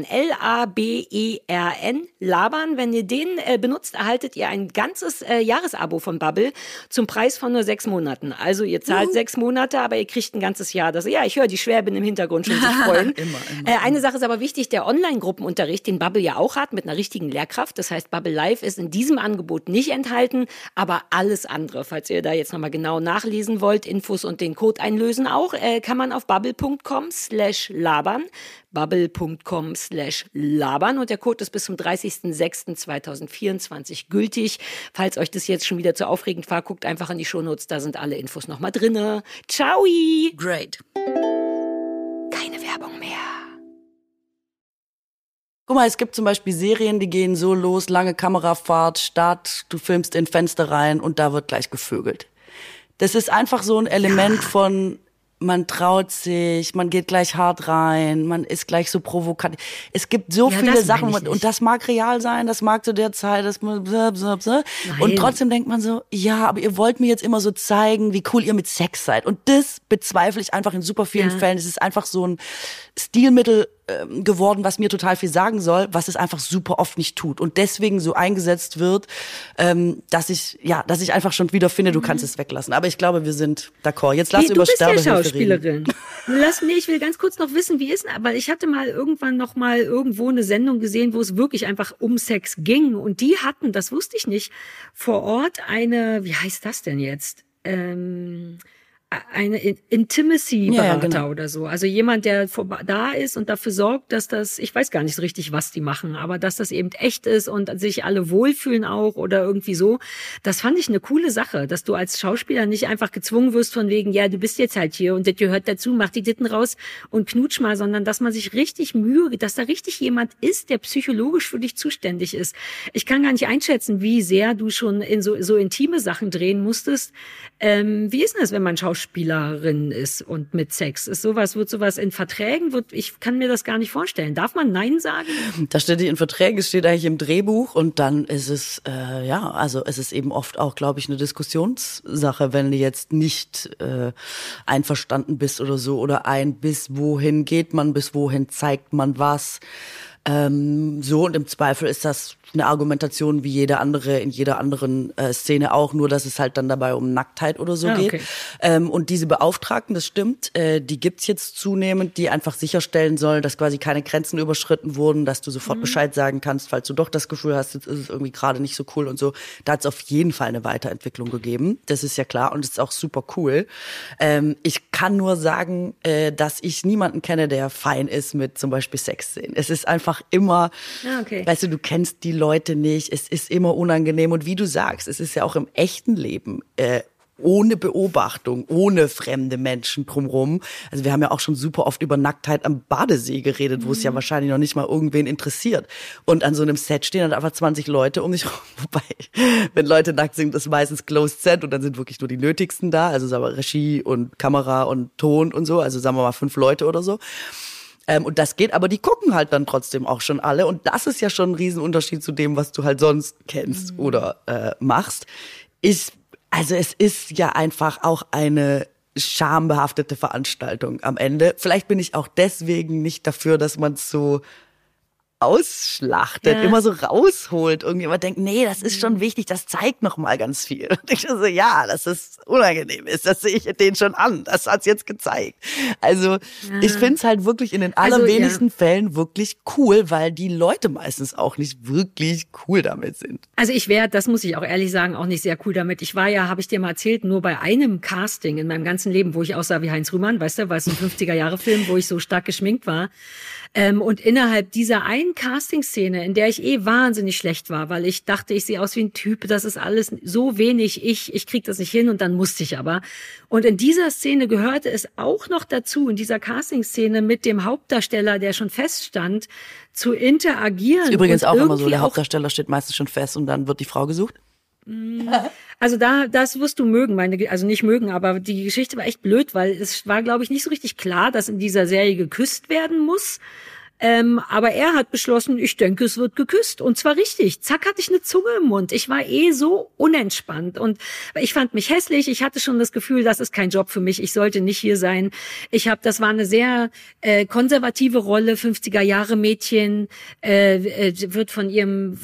L-A-B-E-R-N. LABERN. Wenn ihr den benutzt, erhaltet ihr ein ganzes Jahresabo von Babbel zum Preis von nur 6 Monaten. Also ihr zahlt 6 Monate, aber ihr kriegt ein ganzes Jahr. Ich höre die Schwäbin im Hintergrund schon sich freuen. immer. Eine Sache ist aber wichtig, der Online-Gruppenunterricht, den Babbel ja auch hat, mit einer richtigen Lehrkraft. Das heißt, Babbel Live ist in diesem Angebot nicht enthalten. Aber alles andere, falls ihr da jetzt nochmal genau nachlesen wollt, Infos und den Code einlösen auch, kann man auf babbel.com/labern. babbel.com/labern und der Code ist bis zum 30.06.2024 gültig. Falls euch das jetzt schon wieder zu aufregend war, guckt einfach in die Shownotes, da sind alle Infos nochmal drinne. Ciao! Great. Keine Werbung mehr. Guck mal, es gibt zum Beispiel Serien, die gehen so los, lange Kamerafahrt, Start, du filmst in Fenster rein und da wird gleich gevögelt. Das ist einfach so ein Element von man traut sich, man geht gleich hart rein, man ist gleich so provokant. Es gibt so viele Sachen und das mag real sein, das mag zu der Zeit, das und trotzdem denkt man so, ja, aber ihr wollt mir jetzt immer so zeigen, wie cool ihr mit Sex seid. Und das bezweifle ich einfach in super vielen Fällen. Es ist einfach so ein Stilmittel geworden, was mir total viel sagen soll, was es einfach super oft nicht tut und deswegen so eingesetzt wird, dass ich einfach schon wieder finde, du kannst es weglassen. Aber ich glaube, wir sind d'accord. Jetzt lass über Sterbehilfe reden. Ich will ganz kurz noch wissen, wie ist denn, weil ich hatte mal irgendwann noch mal irgendwo eine Sendung gesehen, wo es wirklich einfach um Sex ging und die hatten, das wusste ich nicht, vor Ort eine, wie heißt das denn jetzt? Eine Intimacy-Berater oder so. Also jemand, der da ist und dafür sorgt, dass das, ich weiß gar nicht so richtig, was die machen, aber dass das eben echt ist und sich alle wohlfühlen auch oder irgendwie so. Das fand ich eine coole Sache, dass du als Schauspieler nicht einfach gezwungen wirst von wegen, ja, du bist jetzt halt hier und das gehört dazu, mach die Titten raus und knutsch mal, sondern dass man sich richtig Mühe gibt, dass da richtig jemand ist, der psychologisch für dich zuständig ist. Ich kann gar nicht einschätzen, wie sehr du schon in so intime Sachen drehen musstest. Wie ist denn das, wenn man Schauspielerin ist und mit Sex? Wird sowas in Verträgen? Ich kann mir das gar nicht vorstellen. Darf man Nein sagen? Das steht nicht in Verträgen, es steht eigentlich im Drehbuch und dann ist es, also es ist eben oft auch, glaube ich, eine Diskussionssache, wenn du jetzt nicht einverstanden bist oder so oder bis wohin geht man, bis wohin zeigt man was. So und im Zweifel ist das eine Argumentation wie jede andere in jeder anderen Szene auch, nur dass es halt dann dabei um Nacktheit oder so geht. Und diese Beauftragten, das stimmt, die gibt's jetzt zunehmend, die einfach sicherstellen sollen, dass quasi keine Grenzen überschritten wurden, dass du sofort Bescheid sagen kannst, falls du doch das Gefühl hast, jetzt ist es irgendwie gerade nicht so cool und so. Da hat's auf jeden Fall eine Weiterentwicklung gegeben, das ist ja klar und das ist auch super cool. Ich kann nur sagen, dass ich niemanden kenne, der fein ist mit zum Beispiel Sexszenen. Es ist einfach immer, weißt du kennst die Leute nicht, es ist immer unangenehm und wie du sagst, es ist ja auch im echten Leben ohne Beobachtung, ohne fremde Menschen drumherum. Also wir haben ja auch schon super oft über Nacktheit am Badesee geredet, wo es ja wahrscheinlich noch nicht mal irgendwen interessiert. Und an so einem Set stehen dann einfach 20 Leute um sich rum. Wobei, wenn Leute nackt sind, das ist meistens Closed Set und dann sind wirklich nur die Nötigsten da. Also sagen wir Regie und Kamera und Ton und so. Also sagen wir mal 5 Leute oder so. Und das geht, aber die gucken halt dann trotzdem auch schon alle. Und das ist ja schon ein Riesenunterschied zu dem, was du halt sonst kennst oder machst. Also es ist ja einfach auch eine schambehaftete Veranstaltung am Ende. Vielleicht bin ich auch deswegen nicht dafür, dass man es so ausschlachtet, immer so rausholt. Irgendjemand denkt, nee, das ist schon wichtig, das zeigt noch mal ganz viel. Und ich so, ja, dass es unangenehm ist, das sehe ich den schon an. Das hat's jetzt gezeigt. Also ich find's halt wirklich in den allerwenigsten Fällen wirklich cool, weil die Leute meistens auch nicht wirklich cool damit sind. Also das muss ich auch ehrlich sagen, auch nicht sehr cool damit. Ich war ja, habe ich dir mal erzählt, nur bei einem Casting in meinem ganzen Leben, wo ich aussah wie Heinz Rühmann, weißt du, weil es ein 50er-Jahre-Film, wo ich so stark geschminkt war. Und innerhalb dieser einen Casting-Szene, in der ich wahnsinnig schlecht war, weil ich dachte, ich sehe aus wie ein Typ, das ist alles so wenig, ich krieg das nicht hin und dann musste ich aber. Und in dieser Szene gehörte es auch noch dazu, in dieser Casting-Szene mit dem Hauptdarsteller, der schon feststand, zu interagieren. Ist übrigens auch immer so, der Hauptdarsteller steht meistens schon fest und dann wird die Frau gesucht. Also das wirst du mögen, also nicht mögen, aber die Geschichte war echt blöd, weil es war, glaube ich, nicht so richtig klar, dass in dieser Serie geküsst werden muss. Aber er hat beschlossen, ich denke, es wird geküsst. Und zwar richtig. Zack, hatte ich eine Zunge im Mund. Ich war so unentspannt. Und ich fand mich hässlich. Ich hatte schon das Gefühl, das ist kein Job für mich. Ich sollte nicht hier sein. Das war eine sehr konservative Rolle. 50er-Jahre-Mädchen wird von ihrem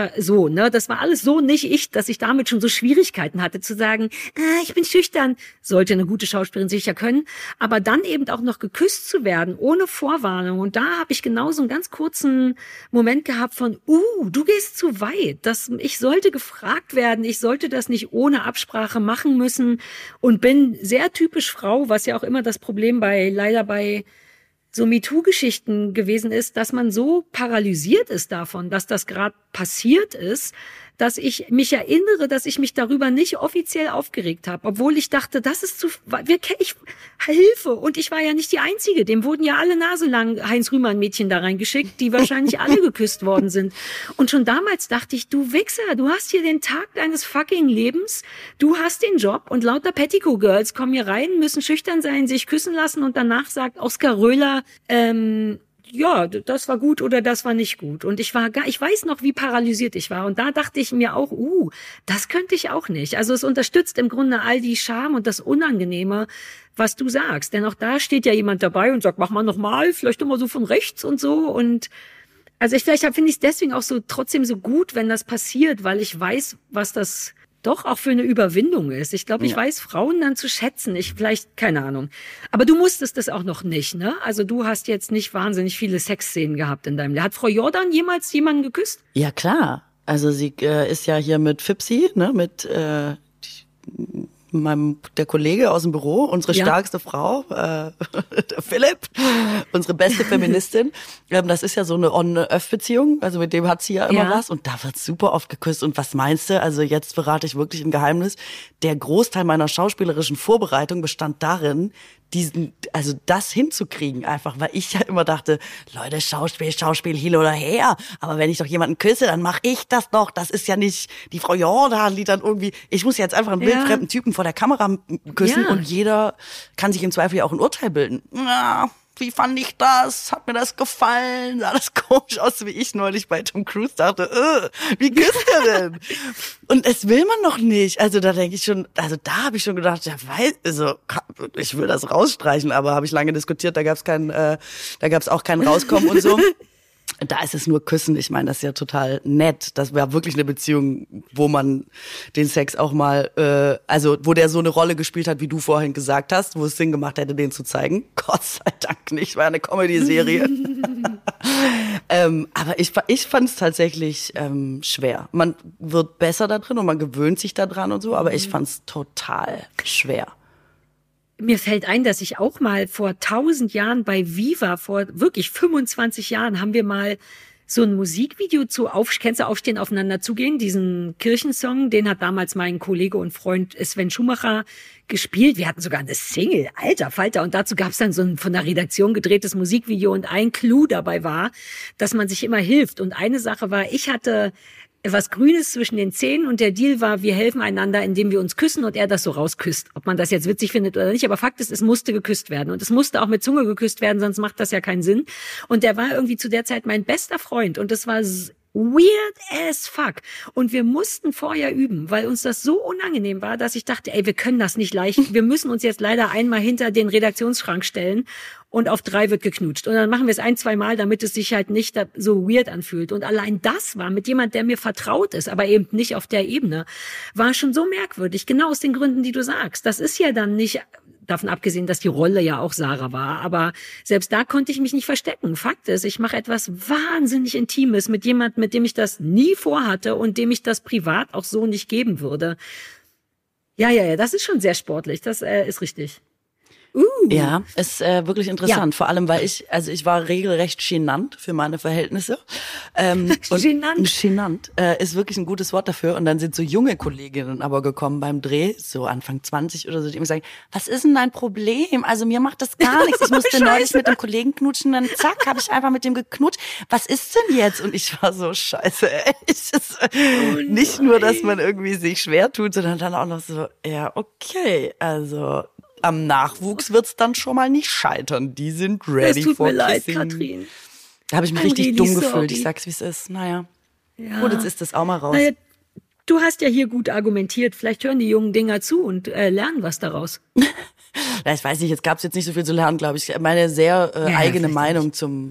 Das war alles so nicht ich, dass ich damit schon so Schwierigkeiten hatte zu sagen, ich bin schüchtern. Sollte eine gute Schauspielerin sicher können. Aber dann eben auch noch geküsst zu werden, ohne Vorwarnung. Und da habe ich genau so einen ganz kurzen Moment gehabt von, du gehst zu weit. Ich sollte gefragt werden, ich sollte das nicht ohne Absprache machen müssen und bin sehr typisch Frau, was ja auch immer das Problem leider bei so MeToo-Geschichten gewesen ist, dass man so paralysiert ist davon, dass das gerade passiert ist, dass ich mich erinnere, dass ich mich darüber nicht offiziell aufgeregt habe, obwohl ich dachte, das ist Hilfe. Und ich war ja nicht die Einzige. Dem wurden ja alle naselang Heinz-Rühmann-Mädchen da reingeschickt, die wahrscheinlich alle geküsst worden sind. Und schon damals dachte ich, du Wichser, du hast hier den Tag deines fucking Lebens, du hast den Job und lauter Petticoat-Girls kommen hier rein, müssen schüchtern sein, sich küssen lassen und danach sagt Oskar Röhler, ja, das war gut oder das war nicht gut. Und ich weiß noch, wie paralysiert ich war. Und da dachte ich mir auch, das könnte ich auch nicht. Also es unterstützt im Grunde all die Scham und das Unangenehme, was du sagst. Denn auch da steht ja jemand dabei und sagt, mach mal nochmal, vielleicht nochmal so von rechts und so. Und also finde ich es deswegen auch so trotzdem so gut, wenn das passiert, weil ich weiß, was das doch auch für eine Überwindung ist. Ich glaube, ich weiß Frauen dann zu schätzen. Keine Ahnung. Aber du musstest das auch noch nicht, ne? Also du hast jetzt nicht wahnsinnig viele Sexszenen gehabt in deinem Leben. Hat Frau Jordan jemals jemanden geküsst? Ja, klar. Also sie ist ja hier mit Fipsi, ne, mit der Kollege aus dem Büro, unsere stärkste Frau, der Philipp, unsere beste Feministin. Das ist ja so eine On-Off-Beziehung, also mit dem hat sie ja immer was und da wird super oft geküsst. Und was meinst du? Also jetzt verrate ich wirklich ein Geheimnis. Der Großteil meiner schauspielerischen Vorbereitung bestand darin, das hinzukriegen einfach, weil ich ja immer dachte, Leute, Schauspiel, hin oder her, aber wenn ich doch jemanden küsse, dann mache ich das doch, das ist ja nicht die Frau Jordan, die dann irgendwie, ich muss jetzt einfach einen wildfremden Typen vor der Kamera küssen und jeder kann sich im Zweifel ja auch ein Urteil bilden. Ja, wie fand ich das? Hat mir das gefallen? Sah das komisch aus, wie ich neulich bei Tom Cruise dachte, wie küsst er denn? Und es will man noch nicht. Also da denke ich schon, da habe ich schon gedacht, ja, ich will das rausstreichen, aber habe ich lange diskutiert, da gab's auch kein Rauskommen und so. Da ist es nur Küssen. Ich meine, das ist ja total nett. Das wäre wirklich eine Beziehung, wo man den Sex auch mal, wo der so eine Rolle gespielt hat, wie du vorhin gesagt hast, wo es Sinn gemacht hätte, den zu zeigen. Gott sei Dank nicht, war eine Comedy-Serie. Aber ich fand es tatsächlich schwer. Man wird besser da drin und man gewöhnt sich da dran und so, aber ich fand es total schwer. Mir fällt ein, dass ich auch mal vor 1000 Jahren bei Viva, vor wirklich 25 Jahren, haben wir mal so ein Musikvideo kennst du Aufstehen, Aufeinander zugehen, diesen Kirchensong, den hat damals mein Kollege und Freund Sven Schumacher gespielt. Wir hatten sogar eine Single, alter Falter, und dazu gab es dann so ein von der Redaktion gedrehtes Musikvideo und ein Clou dabei war, dass man sich immer hilft. Und eine Sache war, ich hatte was Grünes zwischen den Zähnen und der Deal war, wir helfen einander, indem wir uns küssen und er das so rausküsst. Ob man das jetzt witzig findet oder nicht, aber Fakt ist, es musste geküsst werden und es musste auch mit Zunge geküsst werden, sonst macht das ja keinen Sinn. Und der war irgendwie zu der Zeit mein bester Freund und das war weird as fuck. Und wir mussten vorher üben, weil uns das so unangenehm war, dass ich dachte, wir können das nicht leicht. Wir müssen uns jetzt leider einmal hinter den Redaktionsschrank stellen und auf 3 wird geknutscht. Und dann machen wir es 1-2 Mal, damit es sich halt nicht so weird anfühlt. Und allein das war mit jemand, der mir vertraut ist, aber eben nicht auf der Ebene, war schon so merkwürdig. Genau aus den Gründen, die du sagst. Das ist ja dann nicht, davon abgesehen, dass die Rolle ja auch Sarah war, aber selbst da konnte ich mich nicht verstecken. Fakt ist, ich mache etwas wahnsinnig Intimes mit jemandem, mit dem ich das nie vorhatte und dem ich das privat auch so nicht geben würde. Ja, das ist schon sehr sportlich, das ist richtig. Ja, ist wirklich interessant. Ja. Vor allem, weil ich war regelrecht genannt für meine Verhältnisse. Genannt ist wirklich ein gutes Wort dafür. Und dann sind so junge Kolleginnen aber gekommen beim Dreh, so Anfang 20 oder so, die immer sagen, was ist denn dein Problem? Also mir macht das gar nichts. Ich musste neulich mit einem Kollegen knutschen, dann zack, habe ich einfach mit dem geknutscht. Was ist denn jetzt? Und ich war so, scheiße, ey. Nicht nur, dass man irgendwie sich schwer tut, sondern dann auch noch so, ja, okay, also am Nachwuchs wird's dann schon mal nicht scheitern. Die sind ready for kissing. Es tut mir leid, Katrin. Da habe ich mich richtig dumm gefühlt. Ich sag's, wie es ist. Naja. Ja. Gut, jetzt ist das auch mal raus. Naja, du hast ja hier gut argumentiert. Vielleicht hören die jungen Dinger zu und lernen was daraus. Ja, ich weiß nicht, jetzt gab's jetzt nicht so viel zu lernen, glaube ich. Meine sehr eigene Meinung zu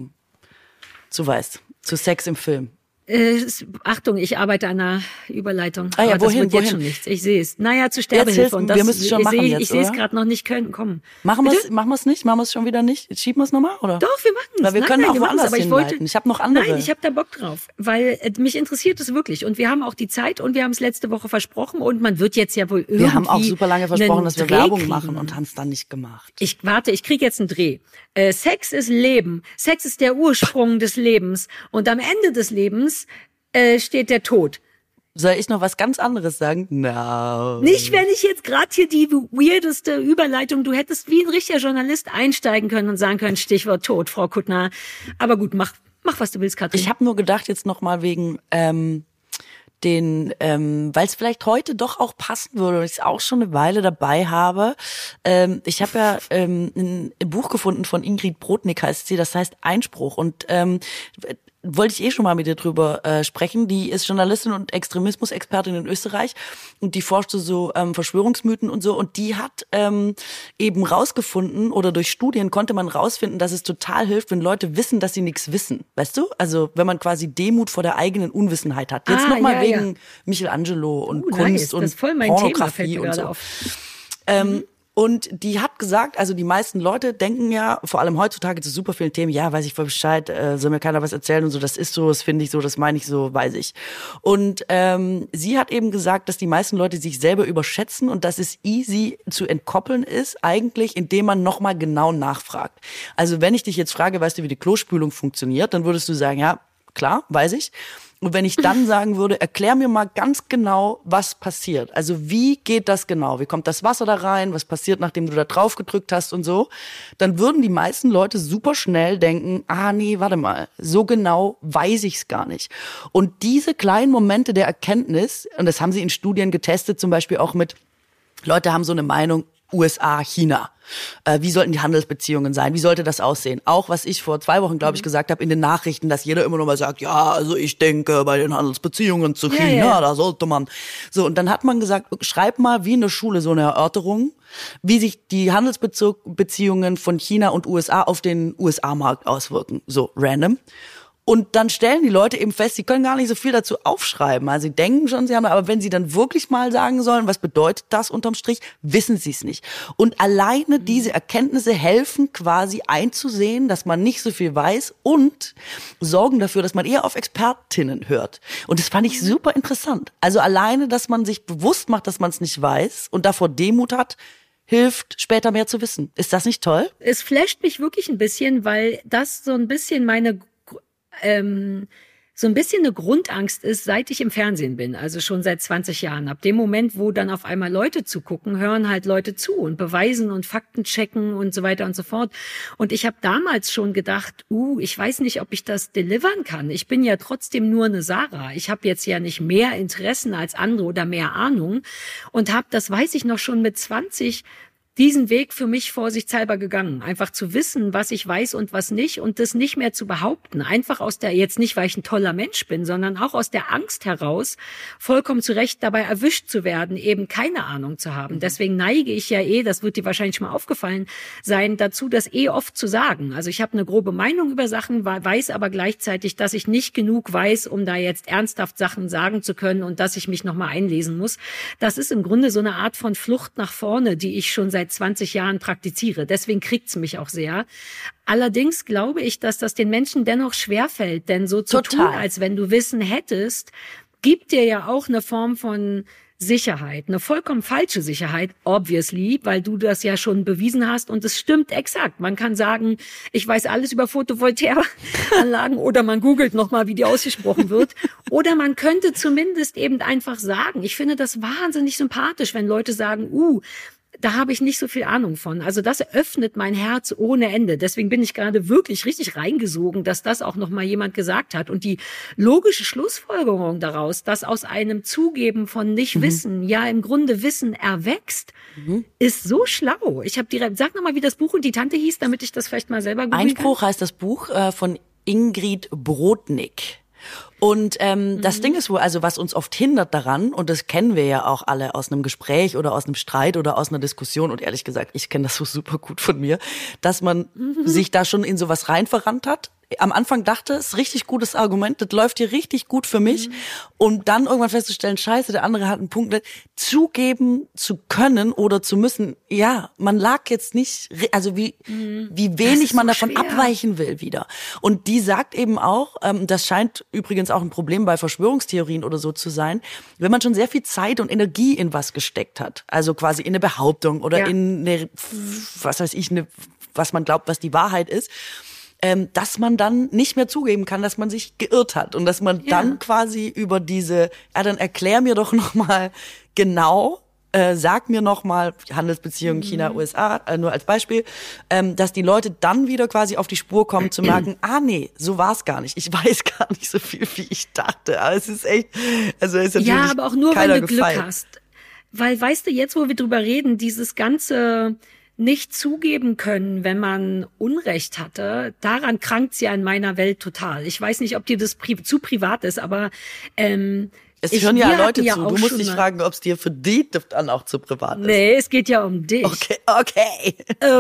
Sex im Film. Achtung, ich arbeite an einer Überleitung. Ah ja, aber wohin? Das wird jetzt schon nichts. Ich sehe es. Naja, zu Sterbehilfe. Und das, wir müssen es schon machen jetzt, ich sehe es gerade noch nicht kommen. Machen wir es nicht? Machen wir es schon wieder nicht? Schieben wir es nochmal, oder? Doch, wir machen es. Weil wir können auch woanders hinleiten. Ich habe noch andere. Nein, ich habe da Bock drauf, weil mich interessiert es wirklich. Und wir haben auch die Zeit und wir haben es letzte Woche versprochen und man wird jetzt ja wohl irgendwie Wir haben auch super lange versprochen, dass wir Werbung machen und haben es dann nicht gemacht. Ich kriege jetzt einen Dreh. Sex ist Leben. Sex ist der Ursprung des Lebens. Und am Ende des Lebens steht der Tod. Soll ich noch was ganz anderes sagen? No. Nicht, wenn ich jetzt gerade hier die weirdeste Überleitung, du hättest wie ein richtiger Journalist einsteigen können und sagen können, Stichwort Tod, Frau Kuttner. Aber gut, mach was du willst, Katrin. Ich habe nur gedacht, jetzt noch mal wegen weil es vielleicht heute doch auch passen würde und ich es auch schon eine Weile dabei habe. Ich habe ja ein Buch gefunden von Ingrid Brodnik, heißt sie, das heißt Einspruch. Und wollte ich schon mal mit dir drüber sprechen. Die ist Journalistin und Extremismusexpertin in Österreich und die forscht so Verschwörungsmythen und so. Und die hat eben rausgefunden, oder durch Studien konnte man rausfinden, dass es total hilft, wenn Leute wissen, dass sie nichts wissen. Weißt du? Also wenn man quasi Demut vor der eigenen Unwissenheit hat. Jetzt nochmal wegen Michelangelo und Kunst nice. und das ist voll mein Pornografie Thema, fällt mir und gerade so. auf. Und die hat gesagt, also die meisten Leute denken ja, vor allem heutzutage zu super vielen Themen, ja, weiß ich voll Bescheid, soll mir keiner was erzählen und so, das ist so, das finde ich so, das meine ich so, weiß ich. Und sie hat eben gesagt, dass die meisten Leute sich selber überschätzen und dass es easy zu entkoppeln ist, eigentlich, indem man nochmal genau nachfragt. Also wenn ich dich jetzt frage, weißt du, wie die Klospülung funktioniert, dann würdest du sagen, ja, klar, weiß ich. Und wenn ich dann sagen würde, erklär mir mal ganz genau, was passiert. Also wie geht das genau? Wie kommt das Wasser da rein? Was passiert, nachdem du da drauf gedrückt hast und so? Dann würden die meisten Leute super schnell denken, nee, warte mal, so genau weiß ich's gar nicht. Und diese kleinen Momente der Erkenntnis, und das haben sie in Studien getestet, zum Beispiel auch mit, Leute haben so eine Meinung, USA, China. Wie sollten die Handelsbeziehungen sein? Wie sollte das aussehen? Auch was ich vor 2 Wochen, glaube ich, gesagt habe in den Nachrichten, dass jeder immer noch mal sagt, ja, also ich denke, bei den Handelsbeziehungen zu China, da sollte man. So, und dann hat man gesagt, schreib mal wie in der Schule so eine Erörterung, wie sich die Handelsbeziehungen von China und USA auf den USA-Markt auswirken. So, random. Und dann stellen die Leute eben fest, sie können gar nicht so viel dazu aufschreiben. Also sie denken schon, sie haben, aber wenn sie dann wirklich mal sagen sollen, was bedeutet das unterm Strich, wissen sie es nicht. Und alleine diese Erkenntnisse helfen quasi einzusehen, dass man nicht so viel weiß und sorgen dafür, dass man eher auf Expertinnen hört. Und das fand ich super interessant. Also alleine, dass man sich bewusst macht, dass man es nicht weiß und davor Demut hat, hilft, später mehr zu wissen. Ist das nicht toll? Es flasht mich wirklich ein bisschen, weil das so ein bisschen so ein bisschen eine Grundangst ist, seit ich im Fernsehen bin, also schon seit 20 Jahren. Ab dem Moment, wo dann auf einmal Leute zugucken, hören halt Leute zu und beweisen und Fakten checken und so weiter und so fort. Und ich habe damals schon gedacht, ich weiß nicht, ob ich das delivern kann. Ich bin ja trotzdem nur eine Sarah. Ich habe jetzt ja nicht mehr Interessen als andere oder mehr Ahnung und habe, das weiß ich noch schon mit 20, diesen Weg für mich vorsichtshalber gegangen. Einfach zu wissen, was ich weiß und was nicht und das nicht mehr zu behaupten. Einfach jetzt nicht, weil ich ein toller Mensch bin, sondern auch aus der Angst heraus, vollkommen zu Recht dabei erwischt zu werden, eben keine Ahnung zu haben. Deswegen neige ich ja das wird dir wahrscheinlich schon mal aufgefallen sein, dazu, das oft zu sagen. Also ich habe eine grobe Meinung über Sachen, weiß aber gleichzeitig, dass ich nicht genug weiß, um da jetzt ernsthaft Sachen sagen zu können und dass ich mich nochmal einlesen muss. Das ist im Grunde so eine Art von Flucht nach vorne, die ich schon seit 20 Jahren praktiziere. Deswegen kriegt's mich auch sehr. Allerdings glaube ich, dass das den Menschen dennoch schwerfällt, denn so zu tun, als wenn du Wissen hättest, gibt dir ja auch eine Form von Sicherheit, eine vollkommen falsche Sicherheit, obviously, weil du das ja schon bewiesen hast und es stimmt exakt. Man kann sagen, ich weiß alles über Photovoltaikanlagen oder man googelt nochmal, wie die ausgesprochen wird. Oder man könnte zumindest eben einfach sagen, ich finde das wahnsinnig sympathisch, wenn Leute sagen, da habe ich nicht so viel Ahnung von. Also das öffnet mein Herz ohne Ende. Deswegen bin ich gerade wirklich richtig reingesogen, dass das auch noch mal jemand gesagt hat. Und die logische Schlussfolgerung daraus, dass aus einem Zugeben von Nichtwissen ja im Grunde Wissen erwächst, ist so schlau. Ich habe sag noch mal, wie das Buch und die Tante hieß, damit ich das vielleicht mal selber googeln kann. Einspruch heißt das Buch von Ingrid Brodnik. Und das Ding ist wohl, also was uns oft hindert daran, und das kennen wir ja auch alle aus einem Gespräch oder aus einem Streit oder aus einer Diskussion, und ehrlich gesagt, ich kenne das so super gut von mir, dass man sich da schon in sowas rein verrannt hat. Am Anfang dachte, es ist richtig gutes Argument, das läuft hier richtig gut für mich. Und dann irgendwann festzustellen, scheiße, der andere hat einen Punkt. Zugeben zu können oder zu müssen, ja, man lag jetzt nicht, also wie wenig man davon abweichen will wieder. Und die sagt eben auch, das scheint übrigens auch ein Problem bei Verschwörungstheorien oder so zu sein, wenn man schon sehr viel Zeit und Energie in was gesteckt hat, also quasi in eine Behauptung oder in eine, was weiß ich, was man glaubt, was die Wahrheit ist, dass man dann nicht mehr zugeben kann, dass man sich geirrt hat und dass man dann quasi über diese, dann erklär mir doch nochmal genau, sag mir nochmal, Handelsbeziehungen China, USA, nur als Beispiel, dass die Leute dann wieder quasi auf die Spur kommen zu merken, nee, so war's gar nicht. Ich weiß gar nicht so viel, wie ich dachte. Aber es ist echt, also es ist natürlich ja, aber auch nur, wenn du gefallen. Glück hast. Weil, weißt du, jetzt, wo wir drüber reden, dieses ganze nicht zugeben können, wenn man Unrecht hatte, daran krankt's ja in meiner Welt total. Ich weiß nicht, ob dir das zu privat ist, aber es hören ja Leute zu. Du musst dich fragen, ob es dir für die dann auch zu privat ist. Nee, es geht ja um dich. Okay.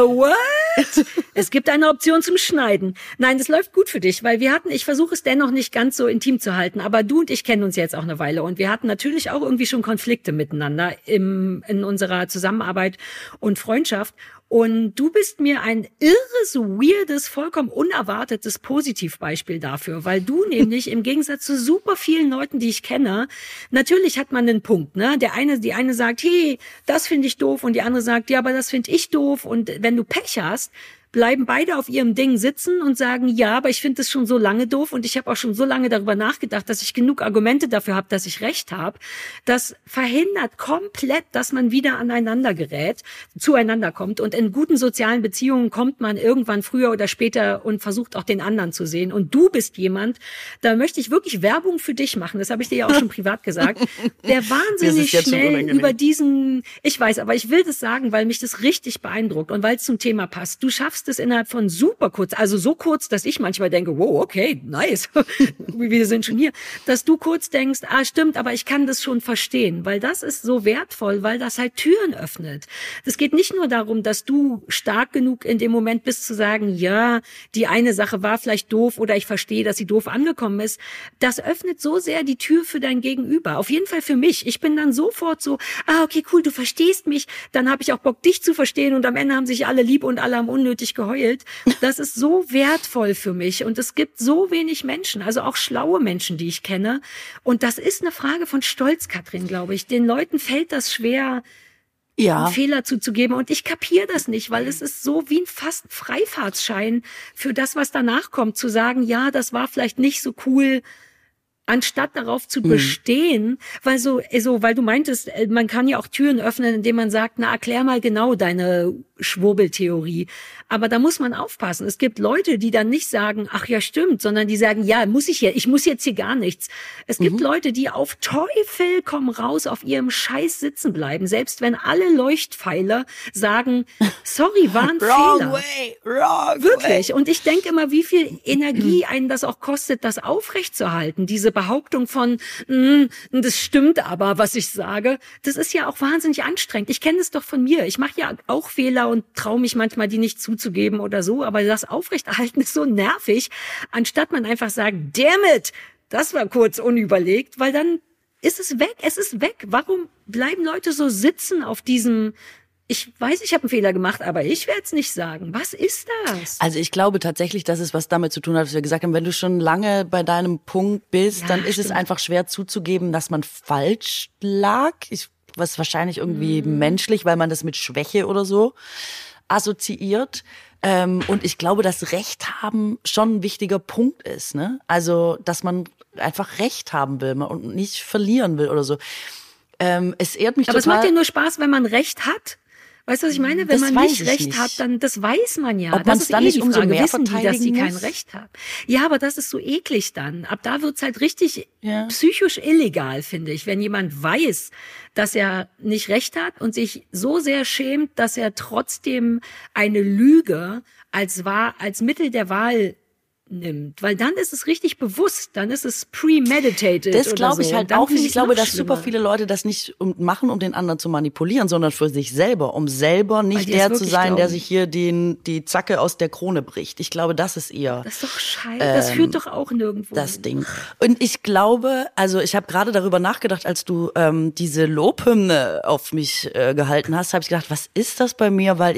What? Es gibt eine Option zum Schneiden. Nein, das läuft gut für dich, weil ich versuche es dennoch nicht ganz so intim zu halten, aber du und ich kennen uns jetzt auch eine Weile und wir hatten natürlich auch irgendwie schon Konflikte miteinander in unserer Zusammenarbeit und Freundschaft. Und du bist mir ein irres, weirdes, vollkommen unerwartetes Positivbeispiel dafür, weil du nämlich im Gegensatz zu super vielen Leuten, die ich kenne, natürlich hat man einen Punkt, ne? Die eine sagt, hey, das finde ich doof und die andere sagt, ja, aber das finde ich doof und wenn du Pech hast, bleiben beide auf ihrem Ding sitzen und sagen, ja, aber ich finde das schon so lange doof und ich habe auch schon so lange darüber nachgedacht, dass ich genug Argumente dafür habe, dass ich recht habe. Das verhindert komplett, dass man wieder aneinander gerät, zueinander kommt und in guten sozialen Beziehungen kommt man irgendwann früher oder später und versucht auch den anderen zu sehen. Und du bist jemand, da möchte ich wirklich Werbung für dich machen, das habe ich dir ja auch schon privat gesagt, der wahnsinnig schnell über diesen, ich weiß, aber ich will das sagen, weil mich das richtig beeindruckt und weil es zum Thema passt. Du schaffst es innerhalb von super kurz, also so kurz, dass ich manchmal denke, wow, okay, nice, wir sind schon hier, dass du kurz denkst, stimmt, aber ich kann das schon verstehen, weil das ist so wertvoll, weil das halt Türen öffnet. Das geht nicht nur darum, dass du stark genug in dem Moment bist zu sagen, ja, die eine Sache war vielleicht doof oder ich verstehe, dass sie doof angekommen ist. Das öffnet so sehr die Tür für dein Gegenüber. Auf jeden Fall für mich. Ich bin dann sofort so, okay, cool, du verstehst mich, dann habe ich auch Bock, dich zu verstehen und am Ende haben sich alle lieb und alle haben unnötig geheult. Das ist so wertvoll für mich und es gibt so wenig Menschen, also auch schlaue Menschen, die ich kenne. Und das ist eine Frage von Stolz, Katrin, glaube ich. Den Leuten fällt das schwer, einen Fehler zuzugeben. Und ich kapiere das nicht, weil es ist so wie fast ein Freifahrtsschein für das, was danach kommt, zu sagen, ja, das war vielleicht nicht so cool, anstatt darauf zu bestehen, weil weil du meintest, man kann ja auch Türen öffnen, indem man sagt, erklär mal genau deine Schwurbeltheorie. Aber da muss man aufpassen. Es gibt Leute, die dann nicht sagen, ach ja, stimmt, sondern die sagen, ja, ich muss jetzt hier gar nichts. Es gibt Leute, die auf Teufel komm raus auf ihrem Scheiß sitzen bleiben, selbst wenn alle Leuchtpfeiler sagen, sorry, war ein Fehler. Wrong Wirklich. way. Und ich denke immer, wie viel Energie einen das auch kostet, das aufrechtzuerhalten. Diese Behauptung von, das stimmt aber, was ich sage, das ist ja auch wahnsinnig anstrengend. Ich kenne es doch von mir. Ich mache ja auch Fehler und traue mich manchmal, die nicht zuzugeben oder so. Aber das Aufrechterhalten ist so nervig, anstatt man einfach sagt, damn it, das war kurz unüberlegt, weil dann ist es weg. Es ist weg. Warum bleiben Leute so sitzen auf diesem, ich weiß, ich habe einen Fehler gemacht, aber ich werde es nicht sagen. Was ist das? Also ich glaube tatsächlich, dass es was damit zu tun hat, was wir gesagt haben. Wenn du schon lange bei deinem Punkt bist, dann ist es einfach schwer zuzugeben, dass man falsch lag. Was wahrscheinlich irgendwie menschlich, weil man das mit Schwäche oder so assoziiert. Und ich glaube, dass Recht haben schon ein wichtiger Punkt ist, ne? Also, dass man einfach Recht haben will und nicht verlieren will oder so. Es ehrt mich aber total. Aber es macht ja nur Spaß, wenn man Recht hat. Weißt du, was ich meine? Wenn man nicht Recht hat, dann, das weiß man ja. Ob man es dann nicht umso mehr wissen die, dass sie muss? kein Recht haben. Ja, aber das ist so eklig dann. Ab da wird's halt richtig psychisch illegal, finde ich. Wenn jemand weiß, dass er nicht Recht hat und sich so sehr schämt, dass er trotzdem eine Lüge als Mittel der Wahl nimmt, weil dann ist es richtig bewusst, dann ist es premeditated. Das glaube ich so. halt auch nicht. Ich glaube, dass super viele Leute das nicht machen, um den anderen zu manipulieren, sondern für sich selber, um selber nicht der zu sein, der sich hier die Zacke aus der Krone bricht. Ich glaube, das ist eher. Das ist doch scheiße. Das führt doch auch nirgendwo. Das Ding. Und ich glaube, also ich habe gerade darüber nachgedacht, als du diese Lobhymne auf mich gehalten hast, habe ich gedacht, was ist das bei mir, weil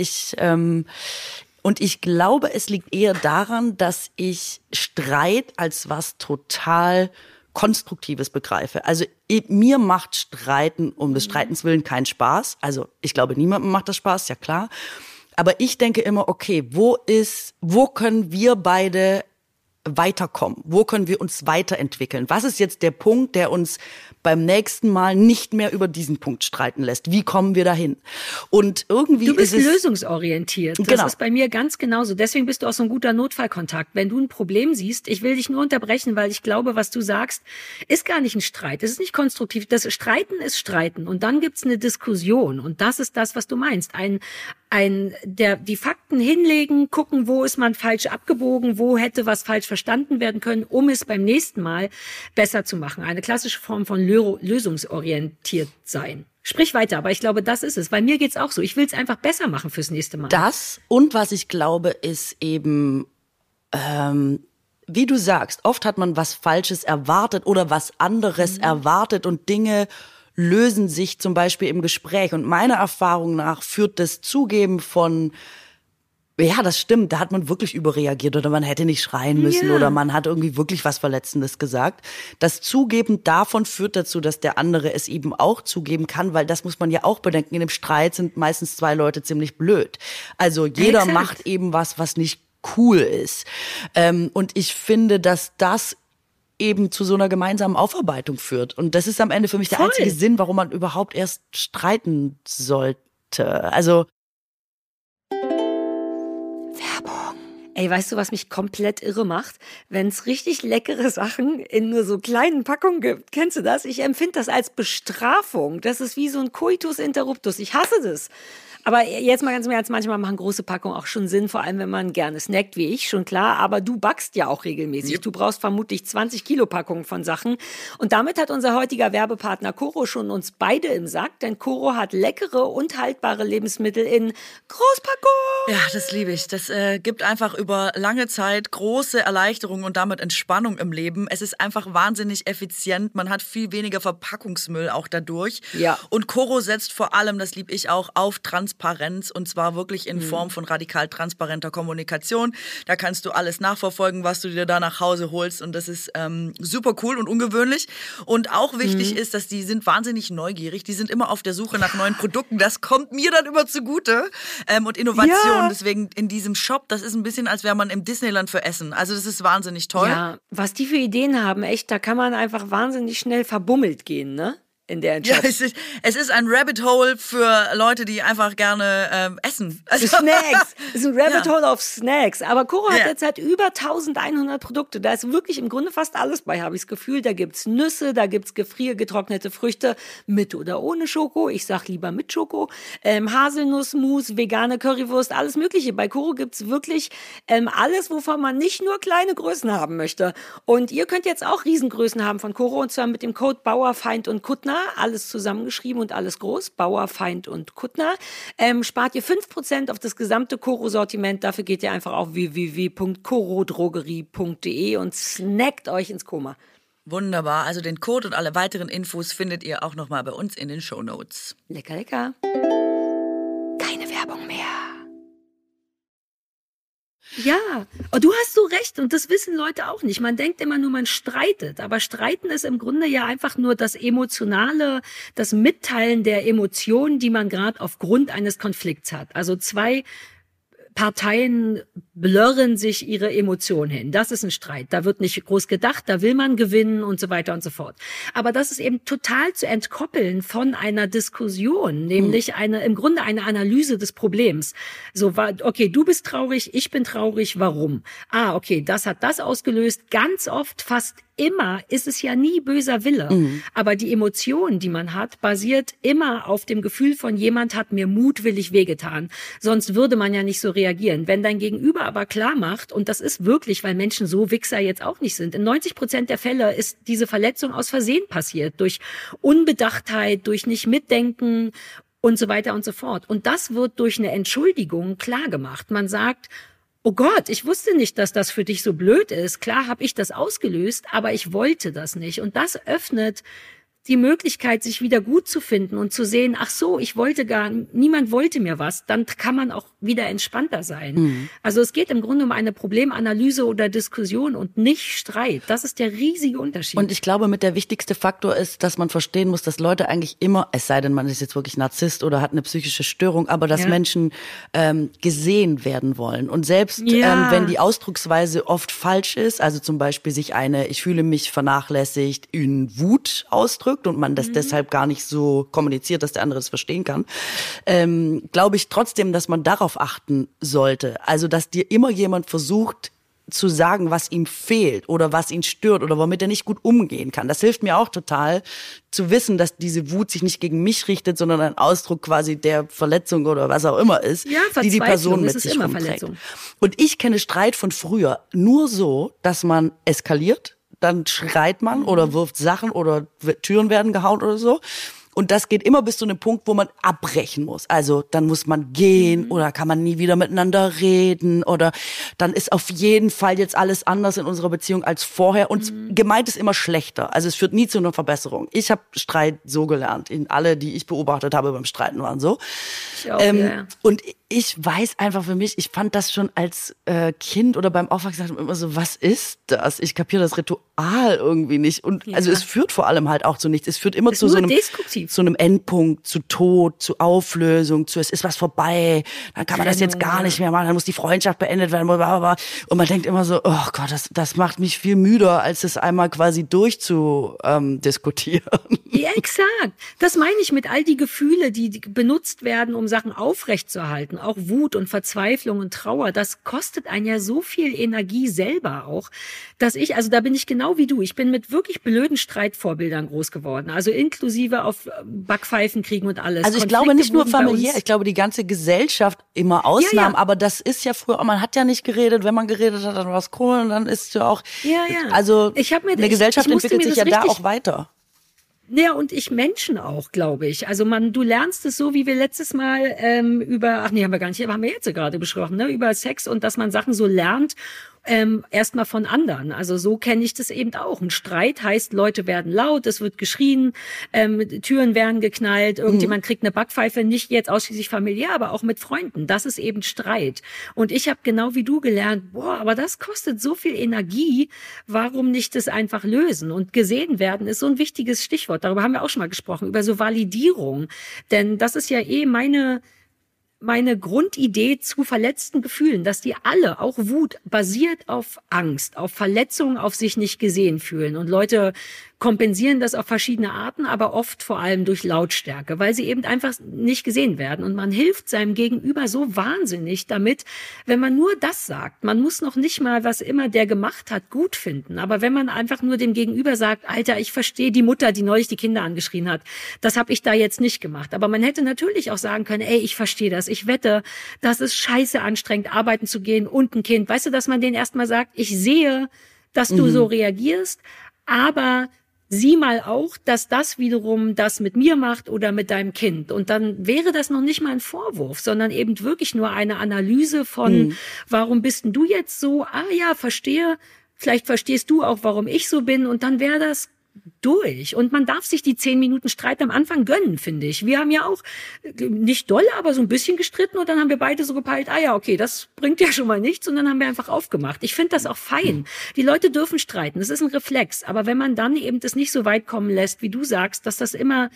und ich glaube, es liegt eher daran, dass ich Streit als was total Konstruktives begreife. Also mir macht Streiten um des Streitens willen keinen Spaß. Also ich glaube, niemandem macht das Spaß, ja klar. Aber ich denke immer, okay, wo können wir beide weiterkommen? Wo können wir uns weiterentwickeln? Was ist jetzt der Punkt, der uns beim nächsten Mal nicht mehr über diesen Punkt streiten lässt? Wie kommen wir dahin? Und irgendwie du bist lösungsorientiert. Das genau. ist bei mir ganz genauso. Deswegen bist du auch so ein guter Notfallkontakt. Wenn du ein Problem siehst, ich will dich nur unterbrechen, weil ich glaube, was du sagst, ist gar nicht ein Streit. Es ist nicht konstruktiv. Das Streiten ist Streiten. Und dann gibt's eine Diskussion. Und das ist das, was du meinst. Die Fakten hinlegen, gucken, wo ist man falsch abgebogen, wo hätte was falsch verstanden werden können, um es beim nächsten Mal besser zu machen. Eine klassische Form von lösungsorientiert sein. Sprich weiter, aber ich glaube, das ist es. Bei mir geht's auch so. Ich will es einfach besser machen fürs nächste Mal. Das und was ich glaube, ist eben, wie du sagst, oft hat man was Falsches erwartet oder was anderes erwartet und Dinge lösen sich zum Beispiel im Gespräch. Und meiner Erfahrung nach führt das Zugeben von, ja, das stimmt, da hat man wirklich überreagiert oder man hätte nicht schreien müssen oder man hat irgendwie wirklich was Verletzendes gesagt. Das Zugeben davon führt dazu, dass der andere es eben auch zugeben kann, weil das muss man ja auch bedenken. In einem Streit sind meistens zwei Leute ziemlich blöd. Also jeder macht eben was nicht cool ist. Und ich finde, dass das eben zu so einer gemeinsamen Aufarbeitung führt. Und das ist am Ende für mich der einzige Sinn, warum man überhaupt erst streiten sollte. Also Werbung. Ey, weißt du, was mich komplett irre macht? Wenn es richtig leckere Sachen in nur so kleinen Packungen gibt. Kennst du das? Ich empfinde das als Bestrafung. Das ist wie so ein Coitus interruptus. Ich hasse das. Aber jetzt mal ganz im Ernst, manchmal machen große Packungen auch schon Sinn, vor allem wenn man gerne snackt, wie ich, schon klar. Aber du backst ja auch regelmäßig. Yep. Du brauchst vermutlich 20 Kilo Packungen von Sachen. Und damit hat unser heutiger Werbepartner Koro schon uns beide im Sack, denn Koro hat leckere und haltbare Lebensmittel in Großpackung. Ja, das liebe ich. Das gibt einfach über lange Zeit große Erleichterung und damit Entspannung im Leben. Es ist einfach wahnsinnig effizient. Man hat viel weniger Verpackungsmüll auch dadurch. Ja. Und Koro setzt vor allem, das liebe ich auch, auf Transparenz, und zwar wirklich in Form von radikal transparenter Kommunikation. Da kannst du alles nachverfolgen, was du dir da nach Hause holst, und das ist super cool und ungewöhnlich. Und auch wichtig ist, dass die sind wahnsinnig neugierig, die sind immer auf der Suche nach neuen Produkten. Das kommt mir dann immer zugute und Innovation. Ja. Deswegen in diesem Shop, das ist ein bisschen, als wäre man im Disneyland für Essen. Also das ist wahnsinnig toll. Ja, was die für Ideen haben, echt, da kann man einfach wahnsinnig schnell verbummelt gehen, ne? In der ja, es ist ein Rabbit Hole für Leute, die einfach gerne essen. Also Snacks. Es ist ein Rabbit Hole auf Snacks. Aber Koro hat jetzt halt über 1100 Produkte. Da ist wirklich im Grunde fast alles bei, habe ich das Gefühl. Da gibt's Nüsse, da gibt's gefriergetrocknete Früchte mit oder ohne Schoko. Ich sag lieber mit Schoko. Haselnussmus, vegane Currywurst, alles Mögliche. Bei Koro gibt's wirklich alles, wovon man nicht nur kleine Größen haben möchte. Und ihr könnt jetzt auch Riesengrößen haben von Koro, und zwar mit dem Code Bauer, Feind und Kuttner. Alles zusammengeschrieben und alles groß. Bauer, Feind und Kuttner. Spart ihr 5% auf das gesamte Koro-Sortiment. Dafür geht ihr einfach auf www.korodrogerie.de und snackt euch ins Koma. Wunderbar. Also den Code und alle weiteren Infos findet ihr auch nochmal bei uns in den Shownotes. Lecker, lecker. Keine Werbung mehr. Ja, und du hast so recht, und das wissen Leute auch nicht. Man denkt immer nur, man streitet, aber Streiten ist im Grunde ja einfach nur das Emotionale, das Mitteilen der Emotionen, die man gerade aufgrund eines Konflikts hat. Also zwei Parteien blurren sich ihre Emotionen hin. Das ist ein Streit. Da wird nicht groß gedacht, da will man gewinnen und so weiter und so fort. Aber das ist eben total zu entkoppeln von einer Diskussion, nämlich im Grunde eine Analyse des Problems. So, okay, du bist traurig, ich bin traurig, warum? Okay, das hat das ausgelöst. Ganz oft, fast immer, ist es ja nie böser Wille. Aber die Emotion, die man hat, basiert immer auf dem Gefühl von, jemand hat mir mutwillig wehgetan. Sonst würde man ja nicht so reagieren. Wenn dein Gegenüber aber klar macht, und das ist wirklich, weil Menschen so Wichser jetzt auch nicht sind, in 90% der Fälle ist diese Verletzung aus Versehen passiert, durch Unbedachtheit, durch nicht mitdenken und so weiter und so fort. Und das wird durch eine Entschuldigung klar gemacht. Man sagt, oh Gott, ich wusste nicht, dass das für dich so blöd ist. Klar habe ich das ausgelöst, aber ich wollte das nicht. Und das öffnet die Möglichkeit, sich wieder gut zu finden und zu sehen, ach so, niemand wollte mir was, dann kann man auch wieder entspannter sein. Also es geht im Grunde um eine Problemanalyse oder Diskussion und nicht Streit. Das ist der riesige Unterschied. Und ich glaube, mit der wichtigste Faktor ist, dass man verstehen muss, dass Leute eigentlich immer, es sei denn, man ist jetzt wirklich Narzisst oder hat eine psychische Störung, aber dass Menschen gesehen werden wollen. Und selbst wenn die Ausdrucksweise oft falsch ist, also zum Beispiel sich ich fühle mich vernachlässigt, in Wut ausdrückt und man das deshalb gar nicht so kommuniziert, dass der andere es verstehen kann, glaube ich trotzdem, dass man darauf achten sollte. Also, dass dir immer jemand versucht zu sagen, was ihm fehlt oder was ihn stört oder womit er nicht gut umgehen kann. Das hilft mir auch total, zu wissen, dass diese Wut sich nicht gegen mich richtet, sondern ein Ausdruck quasi der Verletzung oder was auch immer ist, die Person mit sich rumträgt. Und ich kenne Streit von früher nur so, dass man eskaliert, dann schreit man oder wirft Sachen oder Türen werden gehauen oder so. Und das geht immer bis zu einem Punkt, wo man abbrechen muss. Also dann muss man gehen oder kann man nie wieder miteinander reden oder dann ist auf jeden Fall jetzt alles anders in unserer Beziehung als vorher. Und gemeint ist immer schlechter. Also es führt nie zu einer Verbesserung. Ich habe Streit so gelernt. Alle, die ich beobachtet habe beim Streiten, waren so. Ich auch, Und ich weiß einfach für mich, ich fand das schon als Kind oder beim Aufwachsen immer so, was ist das? Ich kapiere das Ritual irgendwie nicht. Und also es führt vor allem halt auch zu nichts. Es führt immer zu so einem Endpunkt, zu Tod, zu Auflösung, es ist was vorbei, dann kann man das jetzt gar nicht mehr machen, dann muss die Freundschaft beendet werden, blablabla. Und man denkt immer so, oh Gott, das macht mich viel müder, als es einmal quasi durchzudiskutieren. Ja, exakt. Das meine ich mit all die Gefühle, die benutzt werden, um Sachen aufrechtzuerhalten. Auch Wut und Verzweiflung und Trauer, das kostet einen ja so viel Energie selber auch, dass da bin ich genau wie du. Ich bin mit wirklich blöden Streitvorbildern groß geworden. Also inklusive auf Backpfeifen kriegen und alles. Also ich glaube nicht nur familiär, ich glaube die ganze Gesellschaft, immer Ausnahmen, aber das ist ja früher, man hat ja nicht geredet, wenn man geredet hat, dann war es cool und dann ist ja auch, also eine Gesellschaft entwickelt sich ja da auch weiter. Ja, und Menschen auch, glaube ich. Also du lernst es so, wie wir letztes Mal haben wir jetzt gerade besprochen, ne, über Sex und dass man Sachen so lernt, erstmal von anderen. Also so kenne ich das eben auch. Ein Streit heißt, Leute werden laut, es wird geschrien, Türen werden geknallt, irgendjemand kriegt eine Backpfeife, nicht jetzt ausschließlich familiär, aber auch mit Freunden. Das ist eben Streit. Und ich habe genau wie du gelernt, aber das kostet so viel Energie, warum nicht das einfach lösen? Und gesehen werden ist so ein wichtiges Stichwort. Darüber haben wir auch schon mal gesprochen, über so Validierung. Denn das ist ja meine Grundidee zu verletzten Gefühlen, dass die alle, auch Wut, basiert auf Angst, auf Verletzungen, auf sich nicht gesehen fühlen. Und Leute kompensieren das auf verschiedene Arten, aber oft vor allem durch Lautstärke, weil sie eben einfach nicht gesehen werden. Und man hilft seinem Gegenüber so wahnsinnig damit, wenn man nur das sagt. Man muss noch nicht mal, was immer der gemacht hat, gut finden. Aber wenn man einfach nur dem Gegenüber sagt, Alter, ich verstehe die Mutter, die neulich die Kinder angeschrien hat, das habe ich da jetzt nicht gemacht. Aber man hätte natürlich auch sagen können, ey, ich verstehe das. Ich wette, das ist scheiße anstrengend, arbeiten zu gehen und ein Kind. Weißt du, dass man denen erstmal sagt, ich sehe, dass du so reagierst, aber sieh mal auch, dass das wiederum das mit mir macht oder mit deinem Kind. Und dann wäre das noch nicht mal ein Vorwurf, sondern eben wirklich nur eine Analyse von, warum bist denn du jetzt so? Ah ja, verstehe. Vielleicht verstehst du auch, warum ich so bin. Und dann wäre das durch. Und man darf sich die 10 Minuten Streit am Anfang gönnen, finde ich. Wir haben ja auch nicht doll, aber so ein bisschen gestritten und dann haben wir beide so gepeilt, okay, das bringt ja schon mal nichts und dann haben wir einfach aufgemacht. Ich finde das auch fein. Die Leute dürfen streiten, das ist ein Reflex. Aber wenn man dann eben das nicht so weit kommen lässt, wie du sagst, dass das immer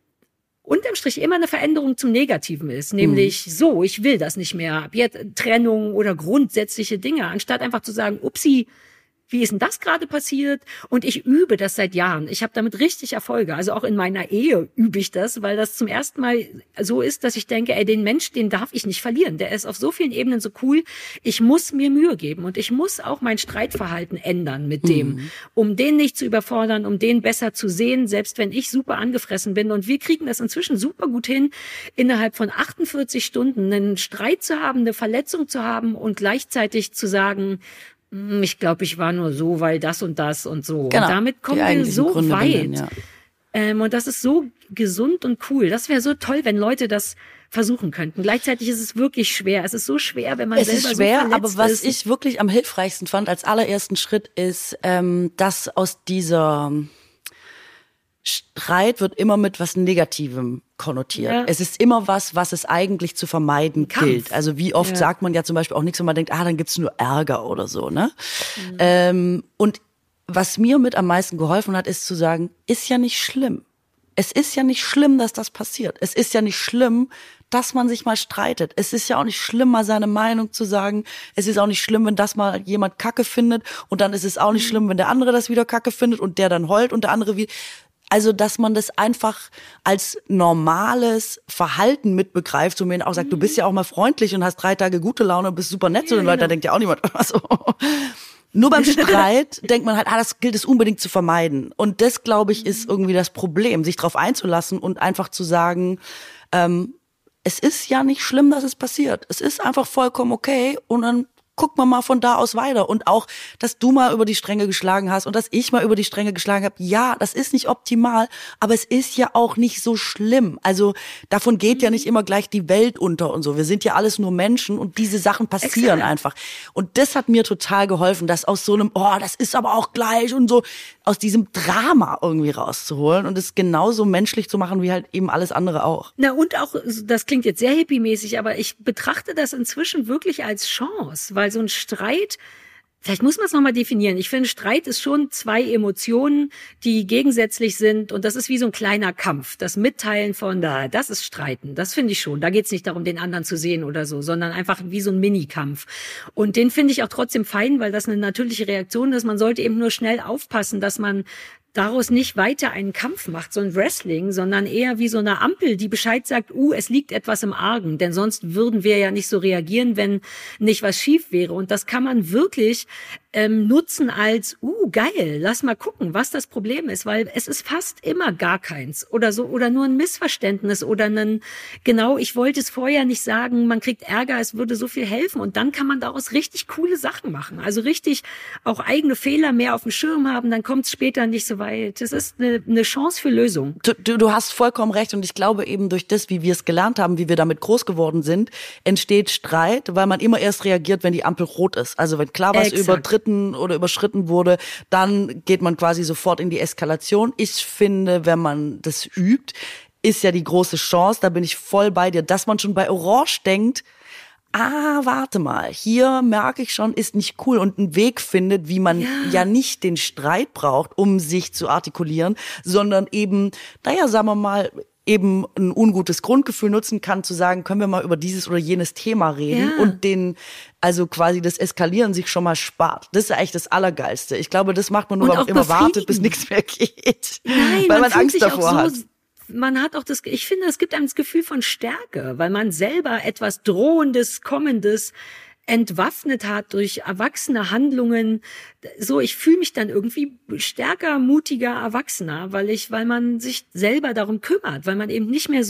unterm Strich immer eine Veränderung zum Negativen ist, nämlich so, ich will das nicht mehr, ab jetzt Trennung oder grundsätzliche Dinge, anstatt einfach zu sagen, upsi, wie ist denn das gerade passiert? Und ich übe das seit Jahren. Ich habe damit richtig Erfolge. Also auch in meiner Ehe übe ich das, weil das zum ersten Mal so ist, dass ich denke, den Mensch, den darf ich nicht verlieren. Der ist auf so vielen Ebenen so cool. Ich muss mir Mühe geben und ich muss auch mein Streitverhalten ändern mit dem, um den nicht zu überfordern, um den besser zu sehen, selbst wenn ich super angefressen bin. Und wir kriegen das inzwischen super gut hin, innerhalb von 48 Stunden einen Streit zu haben, eine Verletzung zu haben und gleichzeitig zu sagen, ich glaube, ich war nur so, weil das und das und so. Genau. Und damit kommen wir so weit. Und das ist so gesund und cool. Das wäre so toll, wenn Leute das versuchen könnten. Gleichzeitig ist es wirklich schwer. Es ist so schwer, wenn man selber so verletzt ist. Aber was ich wirklich am hilfreichsten fand als allerersten Schritt ist, dass aus dieser Streit wird immer mit was Negativem konnotiert. Ja. Es ist immer was es eigentlich zu vermeiden gilt. Also wie oft sagt man ja zum Beispiel auch nichts, wenn man denkt, dann gibt's nur Ärger oder so, ne? Und was mir mit am meisten geholfen hat, ist zu sagen, ist ja nicht schlimm. Es ist ja nicht schlimm, dass das passiert. Es ist ja nicht schlimm, dass man sich mal streitet. Es ist ja auch nicht schlimm, mal seine Meinung zu sagen. Es ist auch nicht schlimm, wenn das mal jemand Kacke findet. Und dann ist es auch nicht schlimm, wenn der andere das wieder Kacke findet und der dann heult und der andere wieder. Also, dass man das einfach als normales Verhalten mitbegreift, so mir auch sagt, du bist ja auch mal freundlich und hast 3 Tage gute Laune und bist super nett zu den Leuten, da denkt ja auch niemand so. Nur beim Streit denkt man halt, das gilt es unbedingt zu vermeiden. Und das, glaube ich, ist irgendwie das Problem, sich darauf einzulassen und einfach zu sagen, es ist ja nicht schlimm, dass es passiert. Es ist einfach vollkommen okay und dann guckt man mal von da aus weiter. Und auch, dass du mal über die Stränge geschlagen hast und dass ich mal über die Stränge geschlagen habe. Ja, das ist nicht optimal, aber es ist ja auch nicht so schlimm. Also davon geht ja nicht immer gleich die Welt unter und so. Wir sind ja alles nur Menschen und diese Sachen passieren einfach. Und das hat mir total geholfen, das aus so einem, das ist aber auch gleich und so, aus diesem Drama irgendwie rauszuholen und es genauso menschlich zu machen, wie halt eben alles andere auch. Na und auch, das klingt jetzt sehr hippie-mäßig, aber ich betrachte das inzwischen wirklich als Chance, weil so ein Streit, vielleicht muss man es nochmal definieren. Ich finde, Streit ist schon 2 Emotionen, die gegensätzlich sind und das ist wie so ein kleiner Kampf. Das Mitteilen von das ist Streiten, das finde ich schon. Da geht es nicht darum, den anderen zu sehen oder so, sondern einfach wie so ein Minikampf. Und den finde ich auch trotzdem fein, weil das eine natürliche Reaktion ist. Man sollte eben nur schnell aufpassen, dass man daraus nicht weiter einen Kampf macht, so ein Wrestling, sondern eher wie so eine Ampel, die Bescheid sagt, es liegt etwas im Argen, denn sonst würden wir ja nicht so reagieren, wenn nicht was schief wäre. Und das kann man wirklich nutzen als, geil, lass mal gucken, was das Problem ist, weil es ist fast immer gar keins oder so, oder nur ein Missverständnis oder ich wollte es vorher nicht sagen, man kriegt Ärger, es würde so viel helfen und dann kann man daraus richtig coole Sachen machen, also richtig auch eigene Fehler mehr auf dem Schirm haben, dann kommt es später nicht so weit. Das ist eine Chance für Lösung. Du hast vollkommen recht und ich glaube eben durch das, wie wir es gelernt haben, wie wir damit groß geworden sind, entsteht Streit, weil man immer erst reagiert, wenn die Ampel rot ist. Also wenn klar was übertreten oder überschritten wurde, dann geht man quasi sofort in die Eskalation. Ich finde, wenn man das übt, ist ja die große Chance, da bin ich voll bei dir, dass man schon bei Orange denkt, warte mal, hier merke ich schon, ist nicht cool und einen Weg findet, wie man ja nicht den Streit braucht, um sich zu artikulieren, sondern eben, sagen wir mal, eben ein ungutes Grundgefühl nutzen kann, zu sagen, können wir mal über dieses oder jenes Thema reden und also quasi das Eskalieren sich schon mal spart. Das ist eigentlich das Allergeilste. Ich glaube, das macht man nur, weil man immer wartet, bis nichts mehr geht. Nein, weil man Angst davor hat. Man hat auch ich finde, es gibt einem das Gefühl von Stärke, weil man selber etwas Drohendes, Kommendes entwaffnet hat durch erwachsene Handlungen. So, ich fühle mich dann irgendwie stärker, mutiger, erwachsener, weil man sich selber darum kümmert, weil man eben nicht mehr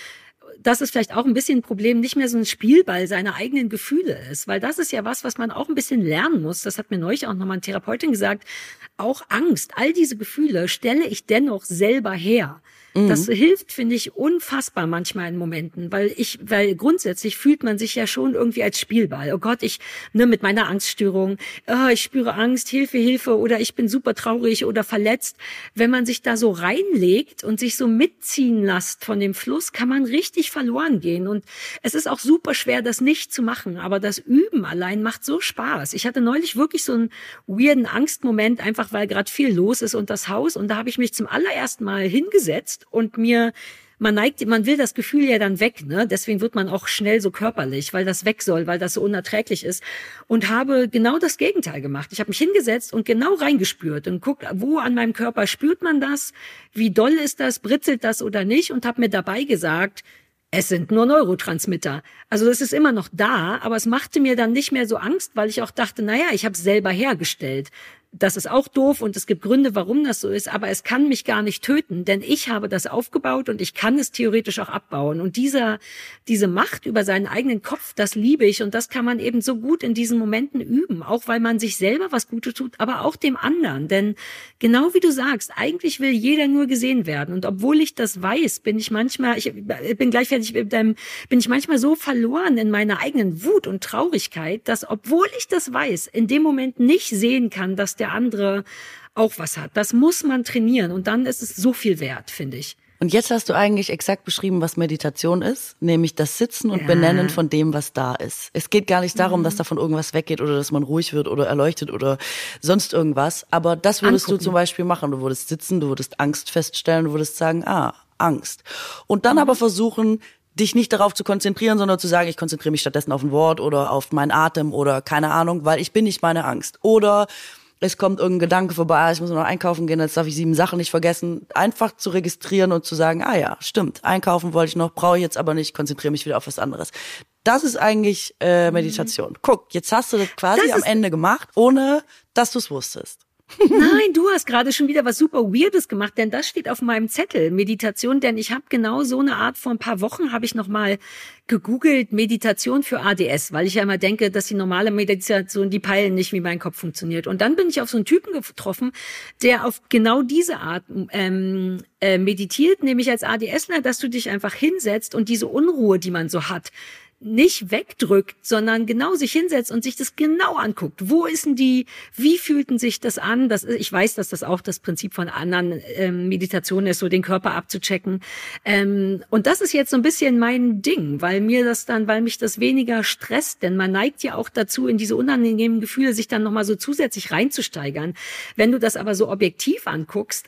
das ist vielleicht auch ein bisschen ein Problem, nicht mehr so ein Spielball seiner eigenen Gefühle ist, weil das ist ja was man auch ein bisschen lernen muss. Das hat mir neulich auch nochmal eine Therapeutin gesagt. Auch Angst, all diese Gefühle stelle ich dennoch selber her. Das hilft, finde ich, unfassbar manchmal in Momenten, weil grundsätzlich fühlt man sich ja schon irgendwie als Spielball. Oh Gott, mit meiner Angststörung, ich spüre Angst, Hilfe, oder ich bin super traurig oder verletzt. Wenn man sich da so reinlegt und sich so mitziehen lässt von dem Fluss, kann man richtig verloren gehen. Und es ist auch super schwer, das nicht zu machen, aber das Üben allein macht so Spaß. Ich hatte neulich wirklich so einen weirden Angstmoment, einfach weil gerade viel los ist und das Haus, und da habe ich mich zum allerersten Mal hingesetzt und man will das Gefühl ja dann weg, ne? Deswegen wird man auch schnell so körperlich, weil das weg soll, weil das so unerträglich ist, und habe genau das Gegenteil gemacht. Ich habe mich hingesetzt und genau reingespürt und guckt, wo an meinem Körper spürt man das, wie doll ist das, britzelt das oder nicht, und habe mir dabei gesagt, es sind nur Neurotransmitter. Also das ist immer noch da, aber es machte mir dann nicht mehr so Angst, weil ich auch dachte, ich habe es selber hergestellt. Das ist auch doof und es gibt Gründe, warum das so ist, aber es kann mich gar nicht töten, denn ich habe das aufgebaut und ich kann es theoretisch auch abbauen. Und diese Macht über seinen eigenen Kopf, das liebe ich, und das kann man eben so gut in diesen Momenten üben, auch weil man sich selber was Gutes tut, aber auch dem anderen. Denn genau wie du sagst, eigentlich will jeder nur gesehen werden, und obwohl ich das weiß, bin ich manchmal so verloren in meiner eigenen Wut und Traurigkeit, dass, obwohl ich das weiß, in dem Moment nicht sehen kann, dass der andere auch was hat. Das muss man trainieren und dann ist es so viel wert, finde ich. Und jetzt hast du eigentlich exakt beschrieben, was Meditation ist, nämlich das Sitzen und Benennen von dem, was da ist. Es geht gar nicht darum, dass davon irgendwas weggeht oder dass man ruhig wird oder erleuchtet oder sonst irgendwas. Aber das würdest du zum Beispiel machen. Du würdest sitzen, du würdest Angst feststellen, du würdest sagen, Angst. Und dann aber versuchen, dich nicht darauf zu konzentrieren, sondern zu sagen, ich konzentriere mich stattdessen auf ein Wort oder auf meinen Atem oder keine Ahnung, weil ich bin nicht meine Angst. Oder es kommt irgendein Gedanke vorbei, ich muss noch einkaufen gehen, jetzt darf ich 7 Sachen nicht vergessen. Einfach zu registrieren und zu sagen, ja, stimmt, einkaufen wollte ich noch, brauche ich jetzt aber nicht, konzentriere mich wieder auf was anderes. Das ist eigentlich Meditation. Guck, jetzt hast du das quasi am Ende gemacht, ohne dass du es wusstest. Nein, du hast gerade schon wieder was super Weirdes gemacht, denn das steht auf meinem Zettel, Meditation, denn ich habe genau so eine Art, vor ein paar Wochen habe ich nochmal gegoogelt, Meditation für ADS, weil ich ja immer denke, dass die normale Meditation, die peilen nicht, wie mein Kopf funktioniert. Und dann bin ich auf so einen Typen getroffen, der auf genau diese Art meditiert, nämlich als ADSler, dass du dich einfach hinsetzt und diese Unruhe, die man so hat, nicht wegdrückt, sondern genau sich hinsetzt und sich das genau anguckt. Wo ist denn wie fühlten sich das an? Ich weiß, dass das auch das Prinzip von anderen Meditationen ist, so den Körper abzuchecken. Und das ist jetzt so ein bisschen mein Ding, weil mich das weniger stresst, denn man neigt ja auch dazu, in diese unangenehmen Gefühle sich dann nochmal so zusätzlich reinzusteigern. Wenn du das aber so objektiv anguckst,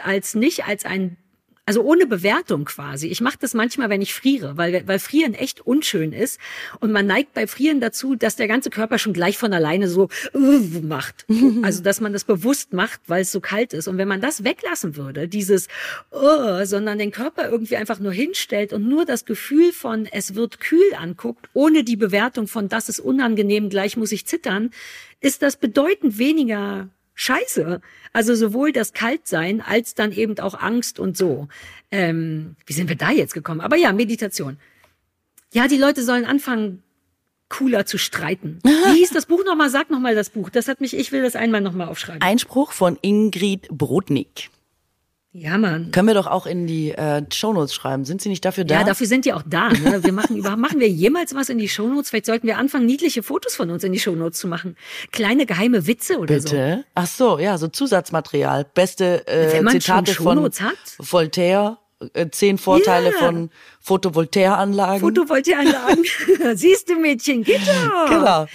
also ohne Bewertung quasi. Ich mache das manchmal, wenn ich friere, weil Frieren echt unschön ist. Und man neigt bei Frieren dazu, dass der ganze Körper schon gleich von alleine so macht. Also dass man das bewusst macht, weil es so kalt ist. Und wenn man das weglassen würde, sondern den Körper irgendwie einfach nur hinstellt und nur das Gefühl von es wird kühl anguckt, ohne die Bewertung von das ist unangenehm, gleich muss ich zittern, ist das bedeutend weniger Scheiße. Also sowohl das Kaltsein als dann eben auch Angst und so. Wie sind wir da jetzt gekommen? Aber ja, Meditation. Ja, die Leute sollen anfangen, cooler zu streiten. Wie hieß das Buch nochmal? Sag nochmal das Buch. Ich will das einmal nochmal aufschreiben. Einspruch von Ingrid Brodnik. Ja, Mann. Können wir doch auch in die Shownotes schreiben. Sind Sie nicht dafür da? Ja, dafür sind die auch da. Ne? Machen wir jemals was in die Shownotes? Vielleicht sollten wir anfangen, niedliche Fotos von uns in die Shownotes zu machen. Kleine geheime Witze oder so. Bitte? Ach so, ja, so Zusatzmaterial. Beste Wenn man Zitate schon von Shownotes hat? Voltaire. 10 Vorteile von Photovoltaikanlagen. Photovoltaikanlagen. Siehst du, Mädchen, geht doch. Genau.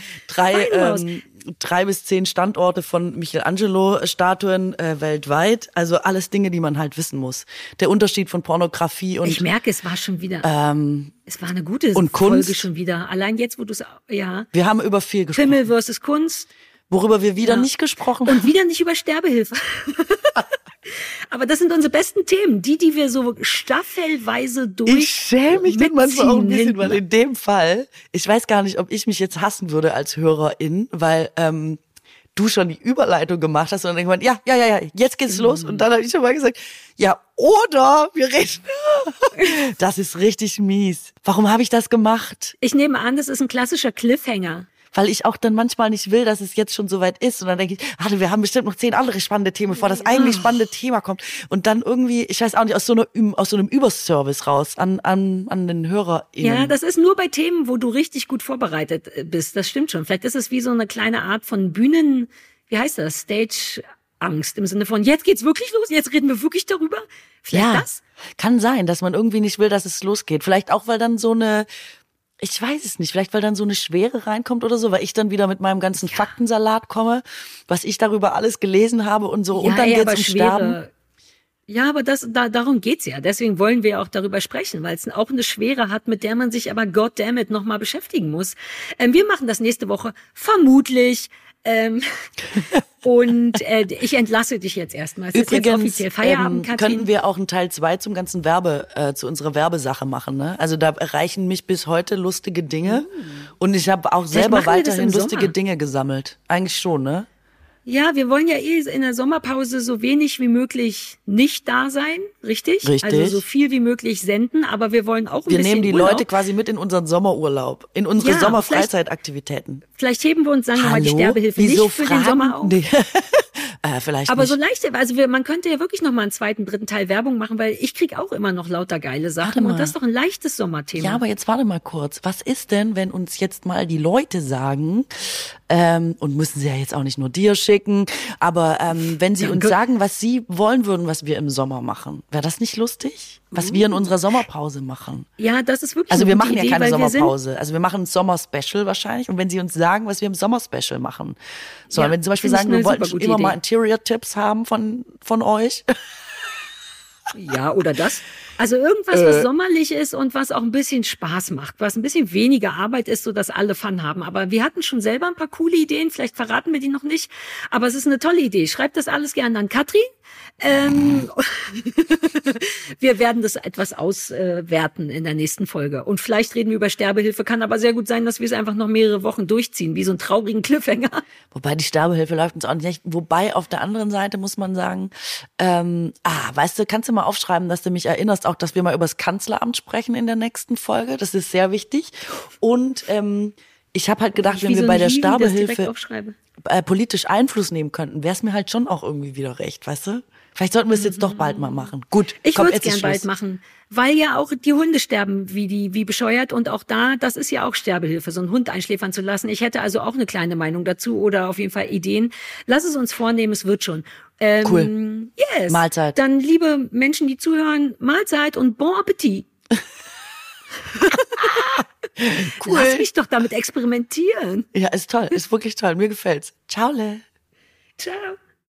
3 bis 10 Standorte von Michelangelo-Statuen weltweit. Also alles Dinge, die man halt wissen muss. Der Unterschied von Pornografie und... Ich merke, es war schon wieder... es war eine gute und Folge Kunst. Schon wieder. Allein jetzt, wo du es... Ja. Wir haben über viel gesprochen. Himmel versus Kunst. Worüber wir wieder nicht gesprochen haben. Und wieder nicht über Sterbehilfe. Aber das sind unsere besten Themen, die wir so staffelweise Ich schäme mich dann manchmal auch ein bisschen, weil in dem Fall, ich weiß gar nicht, ob ich mich jetzt hassen würde als Hörerin, weil du schon die Überleitung gemacht hast und dann denkt man, ja, jetzt geht's los. Und dann habe ich schon mal gesagt, ja, oder wir reden. Das ist richtig mies. Warum habe ich das gemacht? Ich nehme an, das ist ein klassischer Cliffhanger. Weil ich auch dann manchmal nicht will, dass es jetzt schon soweit ist. Und dann denke ich, wir haben bestimmt noch 10 andere spannende Themen, bevor das eigentlich spannende Thema kommt. Und dann irgendwie, ich weiß auch nicht, aus so einem Überservice raus an den HörerInnen. Ja, das ist nur bei Themen, wo du richtig gut vorbereitet bist. Das stimmt schon. Vielleicht ist es wie so eine kleine Art von wie heißt das? Stage-Angst im Sinne von, jetzt geht's wirklich los, jetzt reden wir wirklich darüber. Vielleicht das? Kann sein, dass man irgendwie nicht will, dass es losgeht. Vielleicht auch, weil dann ich weiß es nicht, vielleicht weil dann so eine Schwere reinkommt oder so, weil ich dann wieder mit meinem ganzen Faktensalat komme, was ich darüber alles gelesen habe und so. Und dann geht's um Sterben. Ja, aber darum geht's ja. Deswegen wollen wir auch darüber sprechen, weil es auch eine Schwere hat, mit der man sich aber goddammit nochmal beschäftigen muss. Wir machen das nächste Woche vermutlich. Und ich entlasse dich jetzt erstmal. Es ist jetzt offiziell Feierabend, Katrin. Könnten wir auch einen Teil 2 zum ganzen zu unserer Werbesache machen, ne? Also da erreichen mich bis heute lustige Dinge. Und ich habe auch selber weiterhin lustige Dinge gesammelt. Eigentlich schon, ne? Ja, wir wollen ja in der Sommerpause so wenig wie möglich nicht da sein, richtig? Also so viel wie möglich senden, aber wir wollen auch ein bisschen Wir nehmen die Urlaub. Leute quasi mit in unseren Sommerurlaub, in unsere Sommerfreizeitaktivitäten. Vielleicht heben wir uns, sagen wir mal, die Sterbehilfe nicht für den Sommer auf. Nee. Vielleicht aber nicht. so leichte, also man könnte ja wirklich noch mal einen zweiten, dritten Teil Werbung machen, weil ich krieg auch immer noch lauter geile Sachen und das ist doch ein leichtes Sommerthema. Ja, aber jetzt warte mal kurz. Was ist denn, wenn uns jetzt mal die Leute sagen, Und müssen sie ja jetzt auch nicht nur dir schicken. Aber wenn sie uns sagen, was sie wollen würden, was wir im Sommer machen, wäre das nicht lustig? Was wir in unserer Sommerpause machen? Ja, das ist wirklich Also eine wir gute machen ja Idee, keine weil wir Sommerpause. Also wir machen ein Sommer-Special wahrscheinlich. Und wenn sie uns sagen, was wir im Sommer-Special machen. So, wenn sie zum Beispiel sagen, wir wollten schon immer mal Interior-Tipps haben von euch. Ja, oder das. Also irgendwas, was sommerlich ist und was auch ein bisschen Spaß macht, was ein bisschen weniger Arbeit ist, so dass alle Fun haben. Aber wir hatten schon selber ein paar coole Ideen, vielleicht verraten wir die noch nicht. Aber es ist eine tolle Idee. Schreibt das alles gerne an Katrin. Wir werden das etwas auswerten in der nächsten Folge. Und vielleicht reden wir über Sterbehilfe. Kann aber sehr gut sein, dass wir es einfach noch mehrere Wochen durchziehen, wie so einen traurigen Cliffhanger. Wobei die Sterbehilfe läuft uns auch nicht. Wobei auf der anderen Seite muss man sagen, weißt du, kannst du mal aufschreiben, dass du mich erinnerst, auch, dass wir mal über das Kanzleramt sprechen in der nächsten Folge. Das ist sehr wichtig. Und ich habe halt gedacht, wenn wir bei der Sterbehilfe politisch Einfluss nehmen könnten, wäre es mir halt schon auch irgendwie wieder recht, weißt du? Vielleicht sollten wir es jetzt doch bald mal machen. Gut, ich würde es gern bald machen, weil ja auch die Hunde sterben wie bescheuert und auch das ist ja auch Sterbehilfe, so einen Hund einschläfern zu lassen. Ich hätte also auch eine kleine Meinung dazu oder auf jeden Fall Ideen. Lass es uns vornehmen, es wird schon. Cool. Yes. Mahlzeit. Dann, liebe Menschen, die zuhören, Mahlzeit und bon Appetit. Cool. Lass mich doch damit experimentieren. Ja, ist toll, ist wirklich toll. Mir gefällt's. Ciao. Ciao.